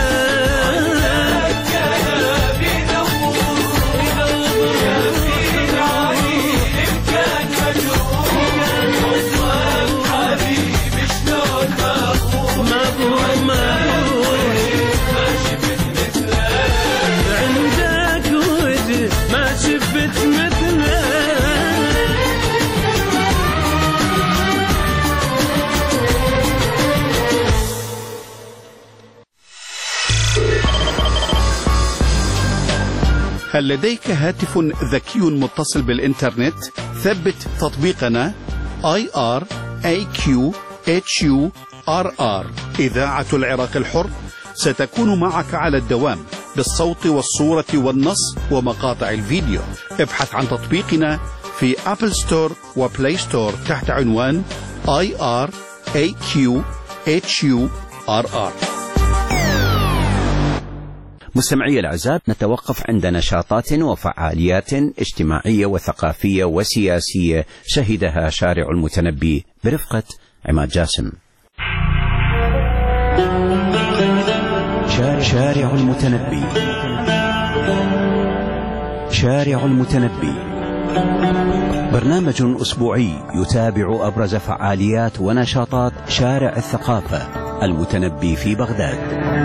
هل لديك هاتف ذكي متصل بالإنترنت؟ ثبت تطبيقنا آي آر إيه كيو إتش يو آر آر إذاعة العراق الحر ستكون معك على الدوام بالصوت والصورة والنص ومقاطع الفيديو. ابحث عن تطبيقنا في أبل ستور وبلاي ستور تحت عنوان آي آر إيه كيو إتش يو آر آر. مستمعي الأعزاء، نتوقف عند نشاطات وفعاليات اجتماعية وثقافية وسياسية شهدها شارع المتنبي برفقة عماد جاسم. شارع المتنبي. شارع المتنبي برنامج أسبوعي يتابع أبرز فعاليات ونشاطات شارع الثقافة المتنبي في بغداد.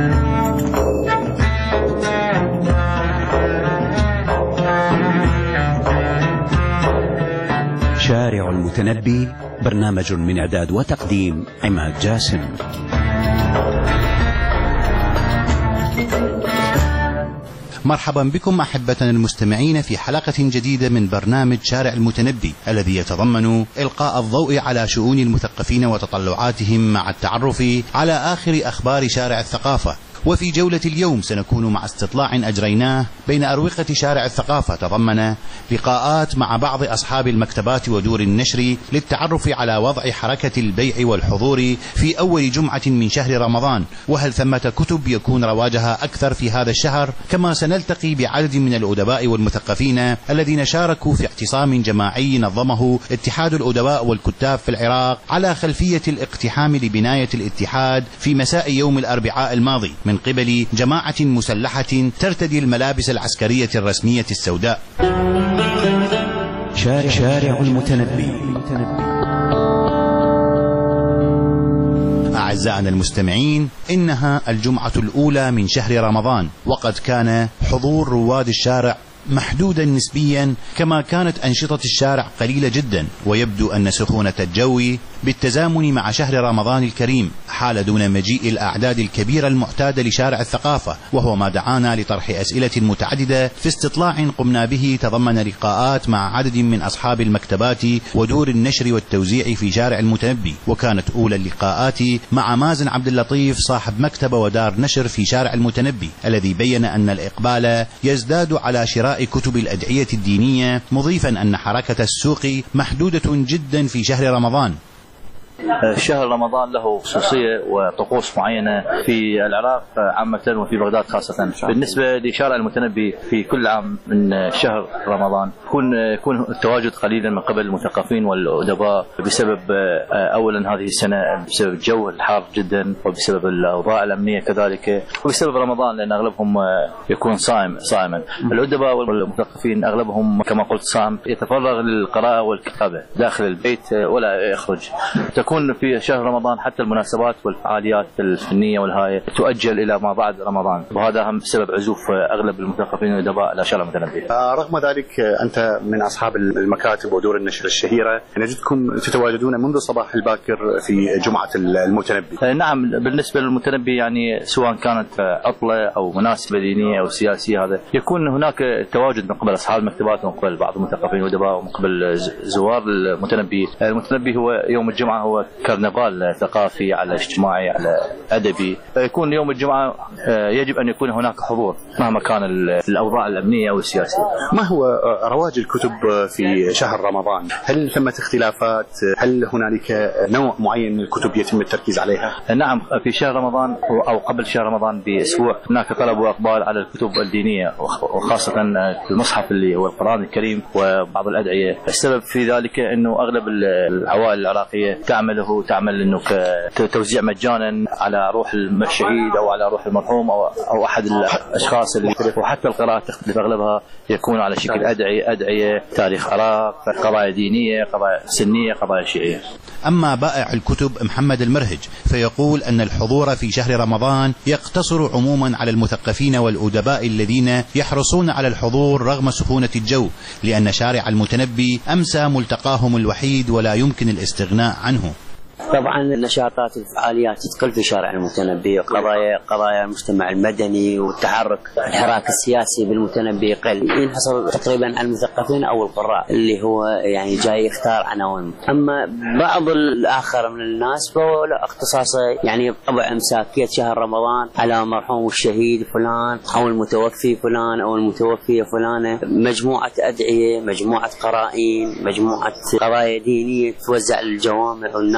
شارع المتنبي برنامج من إعداد وتقديم عماد جاسم. مرحبا بكم أحبتنا المستمعين في حلقة جديدة من برنامج شارع المتنبي، الذي يتضمن إلقاء الضوء على شؤون المثقفين وتطلعاتهم مع التعرف على آخر أخبار شارع الثقافة. وفي جولة اليوم سنكون مع استطلاع أجريناه بين أروقة شارع الثقافة تضمن لقاءات مع بعض أصحاب المكتبات ودور النشر للتعرف على وضع حركة البيع والحضور في أول جمعة من شهر رمضان، وهل ثمة كتب يكون رواجها أكثر في هذا الشهر. كما سنلتقي بعدد من الأدباء والمثقفين الذين شاركوا في اعتصام جماعي نظمه اتحاد الأدباء والكتاب في العراق على خلفية الاقتحام لبناية الاتحاد في مساء يوم الأربعاء الماضي من قبل جماعة مسلحة ترتدي الملابس العسكرية الرسمية السوداء. شارع, شارع المتنبي. أعزائنا المستمعين، إنها الجمعة الأولى من شهر رمضان، وقد كان حضور رواد الشارع محدودا نسبيا، كما كانت أنشطة الشارع قليلة جدا، ويبدو أن سخونة الجو بالتزامن مع شهر رمضان الكريم حال دون مجيء الأعداد الكبيرة المعتادة لشارع الثقافة، وهو ما دعانا لطرح أسئلة متعددة في استطلاع قمنا به تضمن لقاءات مع عدد من أصحاب المكتبات ودور النشر والتوزيع في شارع المتنبي. وكانت أولى اللقاءات مع مازن عبد اللطيف صاحب مكتبة ودار نشر في شارع المتنبي، الذي بين أن الإقبال يزداد على شراء كتب الأدعية الدينية، مضيفا أن حركة السوق محدودة جدا في شهر رمضان. شهر رمضان له خصوصية وطقوس معينة في العراق عامة وفي بغداد خاصة. بالنسبة لشارع المتنبي في كل عام من شهر رمضان يكون يكون التواجد قليلا من قبل المثقفين والأدباء بسبب أولا هذه السنة بسبب الجو الحار جدا، وبسبب الأوضاع الأمنية كذلك، وبسبب رمضان لأن أغلبهم يكون صائم صائما. الأدباء والمثقفين أغلبهم كما قلت صائم، يتفرغ للقراءة والكتابة داخل البيت ولا يخرج. تكون في شهر رمضان حتى المناسبات والفعاليات الفنية والهاية تؤجل إلى ما بعد رمضان، وهذا هم بسبب عزوف أغلب المثقفين والأدباء إلى شارع المتنبي. رغم ذلك أنت من أصحاب المكاتب ودور النشر الشهيرة، نجدكم تتواجدون منذ الصباح الباكر في جمعة المتنبي. نعم، بالنسبة للمتنبي يعني سواء كانت عطلة أو مناسبة دينية أو سياسية، هذا يكون هناك تواجد من قبل أصحاب المكتبات ومن قبل بعض المثقفين والأدباء ومن قبل زوار المتنبي. المتنبي هو يوم الجمعة هو كرنفال ثقافي على اجتماعي على أدبي، يكون يوم الجمعة يجب أن يكون هناك حضور مهما كان الأوضاع الأمنية أو السياسية. ما هو رواج الكتب في شهر رمضان؟ هل ثمة اختلافات؟ هل هنالك نوع معين من الكتب يتم التركيز عليها؟ نعم، في شهر رمضان أو قبل شهر رمضان بأسبوع هناك طلب وإقبال على الكتب الدينية، وخاصة المصحف اللي هو القرآن الكريم وبعض الأدعية. السبب في ذلك أنه أغلب العوائل العراقية تعمله تعمل انه توزيع مجانا على روح الشهيد او على روح المرحوم او او احد الاشخاص اللي، وحتى القراءه تختلف، اغلبها يكون على شكل ادعيه ادعيه تاريخ عراق، قضايا دينيه، قضايا سنيه، قضايا شيعيه. اما بائع الكتب محمد المرهج فيقول ان الحضور في شهر رمضان يقتصر عموما على المثقفين والادباء الذين يحرصون على الحضور رغم سخونه الجو، لان شارع المتنبي امسى ملتقاهم الوحيد ولا يمكن الاستغناء عنه. طبعا النشاطات والفعاليات تقل في شارع المتنبي، قضايا قضايا المجتمع المدني والتحرك الحراك السياسي بالمتنبي يقل، ينحصر تقريبا على المثقفين او القراء اللي هو يعني جاي يختار عناوين. اما بعض الاخر من الناس فهو لا اختصاصه يعني طبع امساكيه شهر رمضان على مرحوم الشهيد فلان او المتوفي فلان او المتوفيه فلانه، مجموعه ادعيه، مجموعه قرائن، مجموعه قضايا دينيه توزع للجوامع والناس المال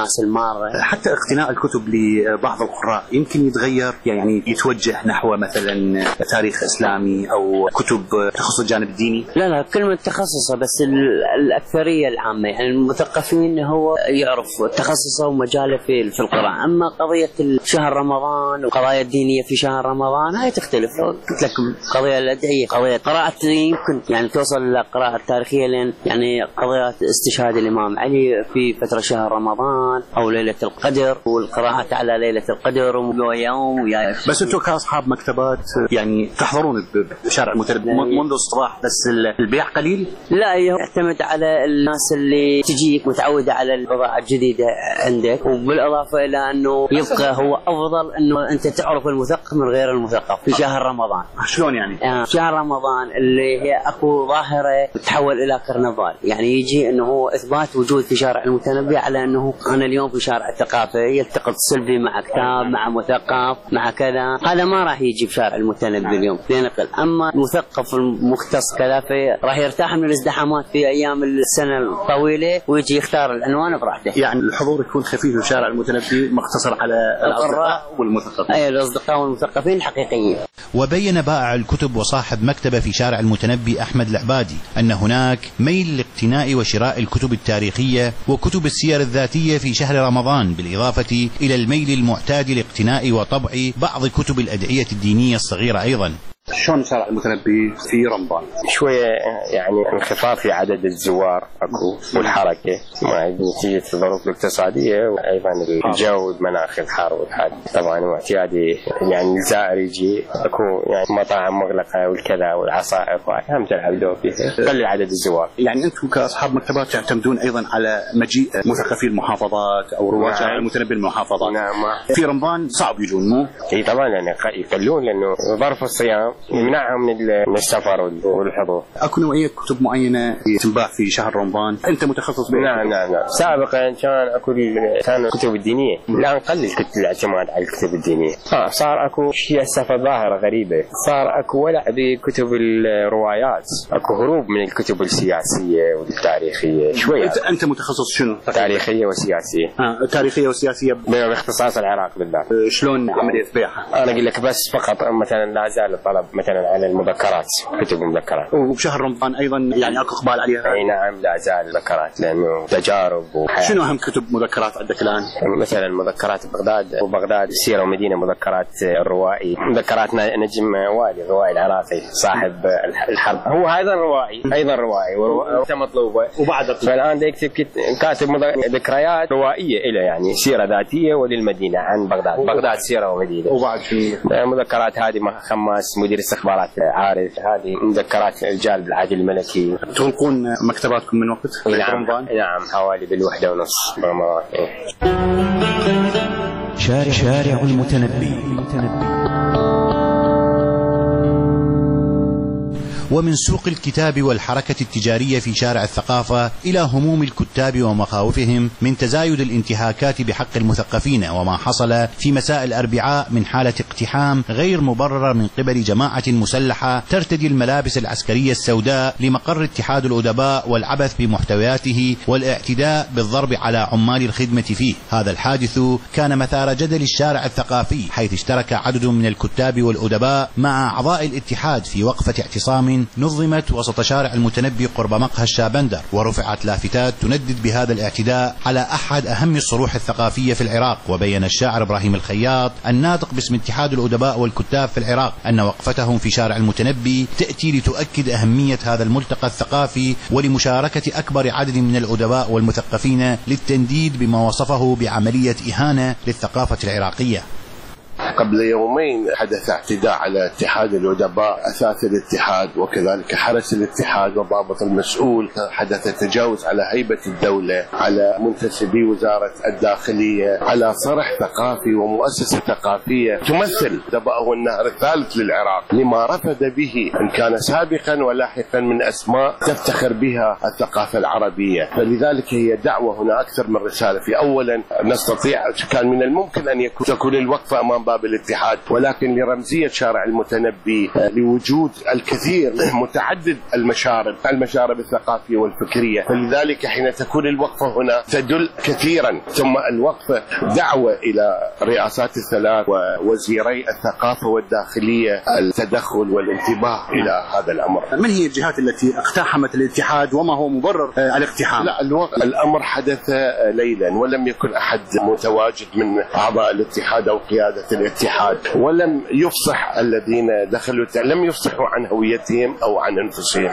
مارة. حتى اقتناء الكتب لبعض القراء يمكن يتغير، يعني يتوجه نحو مثلا تاريخ إسلامي أو كتب تخص الجانب الديني؟ لا لا كلمة تخصصه، بس الأكثرية العامة يعني المثقفين هو يعرف تخصصه ومجاله في في القراءة. أما قضية شهر رمضان وقضايا الدينية في شهر رمضان هاي تختلف. قلت لكم قضية الأدعية، قضية قراءة يمكن يعني توصل للقراءة التاريخية، لين يعني قضية استشهاد الإمام علي في فترة شهر رمضان أو ليلة القدر، والقراءة على ليلة القدر ويوم ويا. بس أنتم كأصحاب مكتبات يعني تحضرون بشارع المتنبي منذ الصباح، بس البيع قليل؟ لا، يعتمد على الناس اللي تجيك متعودة على البضاعة الجديدة عندك، وبالإضافة إلى أنه يبقى هو أفضل أنه أنت تعرف المثقف من غير المثقف في شهر رمضان. شلون يعني؟ يعني شهر رمضان اللي هي أكو ظاهرة تتحول إلى كرنفال، يعني يجي أنه هو إثبات وجود في شارع المتنبي على أنه أنا اليوم في شارع الثقافة، يلتقط سلفي مع كتاب مع مثقف مع كذا، هذا ما راح يجي في شارع المتنبي اليوم لنقل. أما المثقف المختص كذا راح يرتاح من الازدحامات في أيام السنة الطويلة ويجي يختار العنوان براحته. يعني الحضور يكون خفيف في شارع المتنبي مقتصر على الأصدقاء والمثقفين. أي الأصدقاء والمثقفين الحقيقيين. وبين بائع الكتب وصاحب مكتبة في شارع المتنبي أحمد العبادي أن هناك ميل لاقتناء وشراء الكتب التاريخية وكتب السير الذاتية في شهر رمضان، بالإضافة إلى الميل المعتاد لاقتناء وطبع بعض كتب الأدعية الدينية الصغيرة أيضا. شلون شارع المتنبي في رمضان؟ شوية يعني انخفاض في عدد الزوار أكو والحركة مع نتيجة الظروف الاقتصادية، وأيضا الجو المناخ الحار والحاد. طبعا معتادي يعني الزائر يجي أكو يعني مطاعم مغلقة والكذا والعصائر هم تلعب دور فيها، قلل عدد الزوار. يعني أنتم كأصحاب مكتبات تعتمدون أيضا على مجيء مثقفي المحافظات أو رواد شارع المتنبي المحافظات. نعم. في رمضان صعب يجون مو؟ اي طبعا يعني يقلون، لأنه ظرف الصيام يمنعهم من السفر والحضور. اكو نوعيه كتب معينه تنباع في شهر رمضان انت متخصص بها؟ نعم نعم نعم. سابقا كان اكو كان الكتب الدينيه، الان قلل الاعتماد على الكتب الدينيه. اه صار اكو شيء هسه ظاهره غريبه، صار اكو ولع بكتب الروايات، اكو هروب من الكتب السياسيه والتاريخيه شويه. انت انت متخصص شنو؟ تاريخيه وسياسيه. اه تاريخيه وسياسيه باختصاص العراق بالذات. آه شلون عمليه بيعها؟ انا اقول لك بس فقط مثلا لا زال الطلب مثلا على المذكرات، كتب المذكرات. وبشهر رمضان ايضا يعني اكو اقبال عليها؟ اي نعم لا زال المذكرات، لانه تجارب وحياة. شنو اهم كتب مذكرات عندك الان؟ مثلا مذكرات بغداد وبغداد السيره ومدينه، مذكرات الروائي، مذكرات نجم والي الروائي العراقي صاحب الحرب، هو ايضا روائي ايضا روائي وروائي مطلوبه. وبعد فالان يكتب كاتب ذكريات روائيه له، يعني سيره ذاتيه وللمدينه عن بغداد، بغداد سيره ومدينه. وبعد في مذكرات هذه خماس مدير استخبارات عارف، هذه مذكرات رجال بالعهد الملكي. تغلقون مكتباتكم من وقت نعم رمضان؟ نعم حوالي بالوحده ونص رمضان. شارع شارع المتنبي. ومن سوق الكتاب والحركة التجارية في شارع الثقافة إلى هموم الكتاب ومخاوفهم من تزايد الانتهاكات بحق المثقفين، وما حصل في مساء الأربعاء من حالة اقتحام غير مبررة من قبل جماعة مسلحة ترتدي الملابس العسكرية السوداء لمقر اتحاد الأدباء والعبث بمحتوياته والاعتداء بالضرب على عمال الخدمة فيه. هذا الحادث كان مثار جدل الشارع الثقافي، حيث اشترك عدد من الكتاب والأدباء مع أعضاء الاتحاد في وقفة اعتصام نظمت وسط شارع المتنبي قرب مقهى الشابندر، ورفعت لافتات تندد بهذا الاعتداء على أحد أهم الصروح الثقافية في العراق. وبين الشاعر إبراهيم الخياط الناطق باسم اتحاد الأدباء والكتاب في العراق أن وقفتهم في شارع المتنبي تأتي لتؤكد أهمية هذا الملتقى الثقافي ولمشاركة أكبر عدد من الأدباء والمثقفين للتنديد بما وصفه بعملية إهانة للثقافة العراقية. قبل يومين حدث اعتداء على اتحاد الأدباء، أثاث الاتحاد وكذلك حرس الاتحاد وضابط المسؤول. حدث تجاوز على هيبة الدولة، على منتسبي وزارة الداخلية، على صرح ثقافي ومؤسسة ثقافية تمثل الأدباء هو النهر الثالث للعراق، لما رفض به إن كان سابقا ولاحقا من أسماء تفتخر بها الثقافة العربية. فلذلك هي دعوة هنا أكثر من رسالة. في أولا نستطيع، كان من الممكن أن يكون تكون الوقفة أمام باب الاتحاد، ولكن لرمزية شارع المتنبي لوجود الكثير متعدد المشارب المشارب الثقافية والفكرية، فلذلك حين تكون الوقفة هنا تدل كثيرا. ثم الوقفة دعوة إلى رئاسات الثلاث ووزيري الثقافة والداخلية التدخل والانتباه إلى هذا الأمر. من هي الجهات التي اقتحمت الاتحاد وما هو مبرر الاقتحام؟ لا، الأمر حدث ليلا ولم يكن أحد متواجد من أعضاء الاتحاد أو قيادة الاتحاد، ولم يفصح الذين دخلوا، لم يفصحوا عن هويتهم أو عن أنفسهم.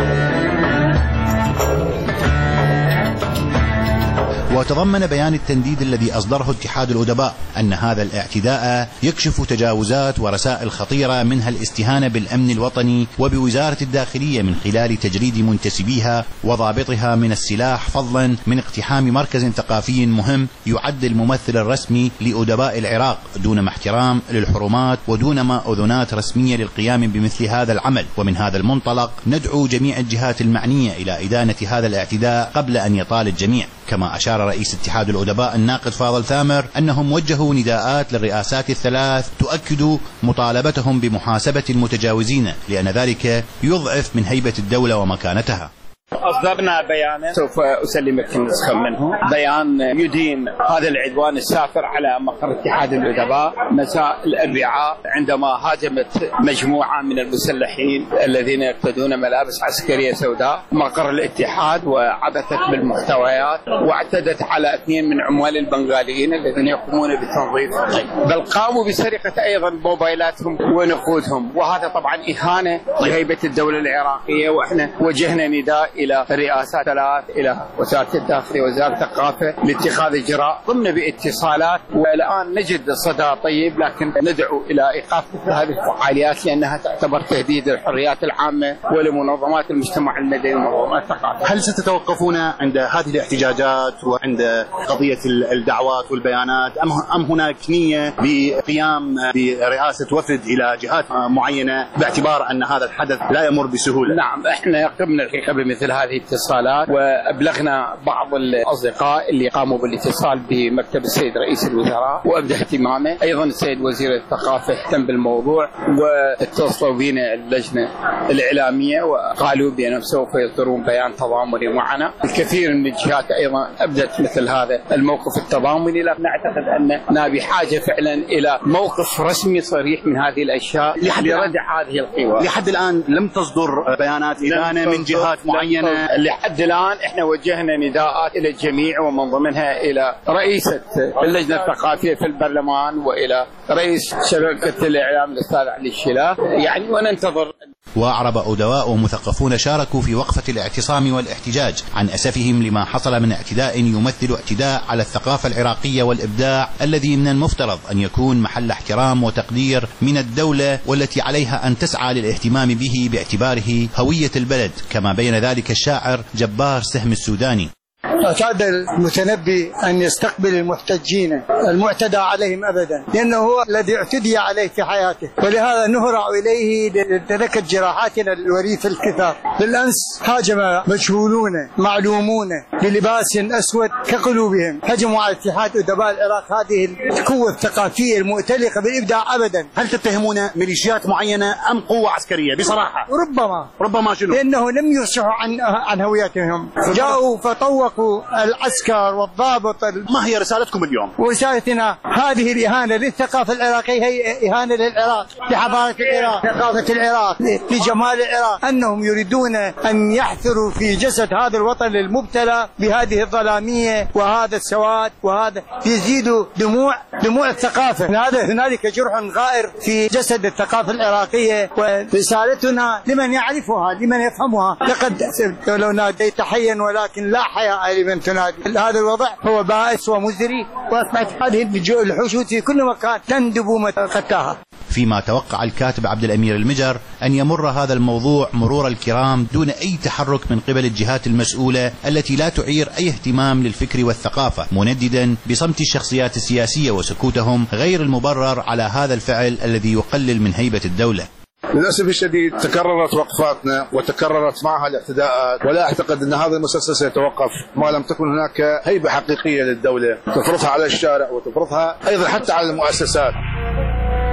وتضمن بيان التنديد الذي أصدره اتحاد الأدباء أن هذا الاعتداء يكشف تجاوزات ورسائل خطيرة، منها الاستهانة بالأمن الوطني وبوزارة الداخلية من خلال تجريد منتسبيها وضابطها من السلاح، فضلا من اقتحام مركز ثقافي مهم يعد الممثل الرسمي لأدباء العراق، دون ما احترام للحرمات ودون ما أذنات رسمية للقيام بمثل هذا العمل. ومن هذا المنطلق ندعو جميع الجهات المعنية إلى إدانة هذا الاعتداء قبل أن يطال الجميع. كما أشار رئيس اتحاد الأدباء الناقد فاضل ثامر أنهم وجهوا نداءات للرئاسات الثلاث تؤكد مطالبتهم بمحاسبة المتجاوزين، لأن ذلك يضعف من هيبة الدولة ومكانتها. أصدرنا بيانا سوف أسلمك نسخة منه، بيان يدين هذا العدوان السافر على مقر اتحاد الأدباء مساء الأربعاء، عندما هاجمت مجموعة من المسلحين الذين يرتدون ملابس عسكرية سوداء مقر الاتحاد، وعبثت بالمحتويات واعتدت على اثنين من عمال البنغاليين الذين يقومون بالتنظيف، بل قاموا بسرقة أيضا موبايلاتهم ونقودهم، وهذا طبعا إهانة لهيبة الدولة العراقية. وإحنا وجهنا نداء إلى الرئاسات ثلاث، إلى وزارة الداخلية ووزارة الثقافة لاتخاذ إجراء ضمن باتصالات، والآن نجد صدى طيب، لكن ندعو إلى إيقاف هذه الفعاليات لأنها تعتبر تهديد للحريات العامة ولمنظمات المجتمع المدني ومنظمات الثقافة. هل ستتوقفون عند هذه الاحتجاجات وعند قضية الدعوات والبيانات، أم هناك نية بقيام برئاسة وفد إلى جهات معينة باعتبار أن هذا الحدث لا يمر بسهولة؟ نعم، إحنا قمنا الحقيقة بمثل هذه الاتصالات، وأبلغنا بعض الأصدقاء اللي قاموا بالاتصال بمكتب السيد رئيس الوزراء وأبدى اهتمامه، أيضا السيد وزير الثقافة اهتم بالموضوع، واتصلوا بنا اللجنة الإعلامية وقالوا بأنهم سوف يصدرون بيان تضامني معنا. الكثير من الجهات أيضا أبدت مثل هذا الموقف التضامني، لكن نعتقد أننا بحاجة فعلا إلى موقف رسمي صريح من هذه الأشياء لردع هذه القوى. لحد الآن لم تصدر بيانات إدانة من جهات معينة؟ لحد الآن احنا وجهنا نداءات إلى الجميع، ومن ضمنها إلى رئيسة اللجنة الثقافية في البرلمان وإلى رئيس شبكة الإعلام الأستاذ علي الشلاف، يعني وننتظر. وأعرب أدباء ومثقفون شاركوا في وقفة الاعتصام والاحتجاج عن أسفهم لما حصل من اعتداء يمثل اعتداء على الثقافة العراقية والإبداع، الذي من المفترض أن يكون محل احترام وتقدير من الدولة، والتي عليها أن تسعى للاهتمام به باعتباره هوية البلد، كما بين ذلك الشاعر جبار سهم السوداني. اعتاد المتنبي أن يستقبل المحتجين المعتدى عليهم أبدا، لأنه هو الذي اعتدي عليه في حياته، ولهذا نهرع إليه لتركت جراحاتنا الوريث الكثار. بالأمس هاجم مجهولون معلومون بلباس أسود كقلوبهم، هجموا على اتحاد أدباء العراق، هذه القوة الثقافية المؤتلقة بالإبداع أبدا. هل تتهمون ميليشيات معينة أم قوة عسكرية بصراحة؟ ربما ربما شنو؟ لأنه لم يفصحوا عن عن هويتهم، جاءوا فطوقوا العسكر والضابط. ما هي رسالتكم اليوم؟ ورسالتنا هذه الإهانة للثقافة العراقية، هي إهانة للعراق، لحضارة العراق، ثقافة العراق، لجمال العراق، أنهم يريدون أن يحثروا في جسد هذا الوطن المبتلى بهذه الظلامية وهذا السواد، وهذا يزيد دموع دموع الثقافة. هذا هنالك جرح غائر في جسد الثقافة العراقية، ورسالتنا لمن يعرفها لمن يفهمها. لقد لو ناديت حيا ولكن لا حياء لمن تنادي. هذا الوضع هو بائس ومزري، واصبحت هذه الحشود في كل مكان تندب متقتاها. فيما توقع الكاتب عبد الأمير المجر أن يمر هذا الموضوع مرور الكرام دون أي تحرك من قبل الجهات المسؤولة التي لا تعير أي اهتمام للفكر والثقافة، منددا بصمت الشخصيات السياسية وسكوتهم غير المبرر على هذا الفعل الذي يقلل من هيبة الدولة. للأسف الشديد تكررت وقفاتنا وتكررت معها الاعتداءات، ولا أعتقد أن هذا المسلسل سيتوقف ما لم تكن هناك هيبة حقيقية للدولة تفرضها على الشارع وتفرضها أيضا حتى على المؤسسات.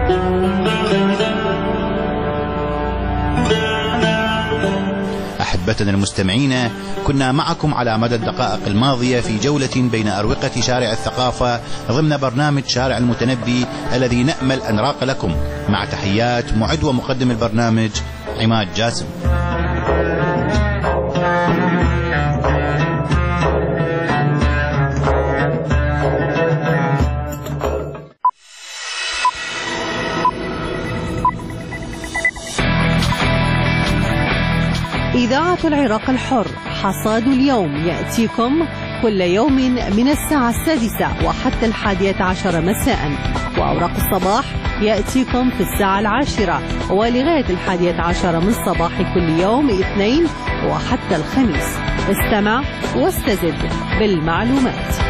أحبتنا المستمعين، كنا معكم على مدى الدقائق الماضية في جولة بين أروقة شارع الثقافة ضمن برنامج شارع المتنبي الذي نأمل أن راق لكم، مع تحيات معد ومقدم البرنامج عماد جاسم. إذاعة العراق الحر، حصاد اليوم يأتيكم كل يوم من الساعة السادسة وحتى الحادية عشر مساء، وأوراق الصباح يأتيكم في الساعة العاشرة ولغاية الحادية عشر من صباح كل يوم اثنين وحتى الخميس. استمع واستزد بالمعلومات.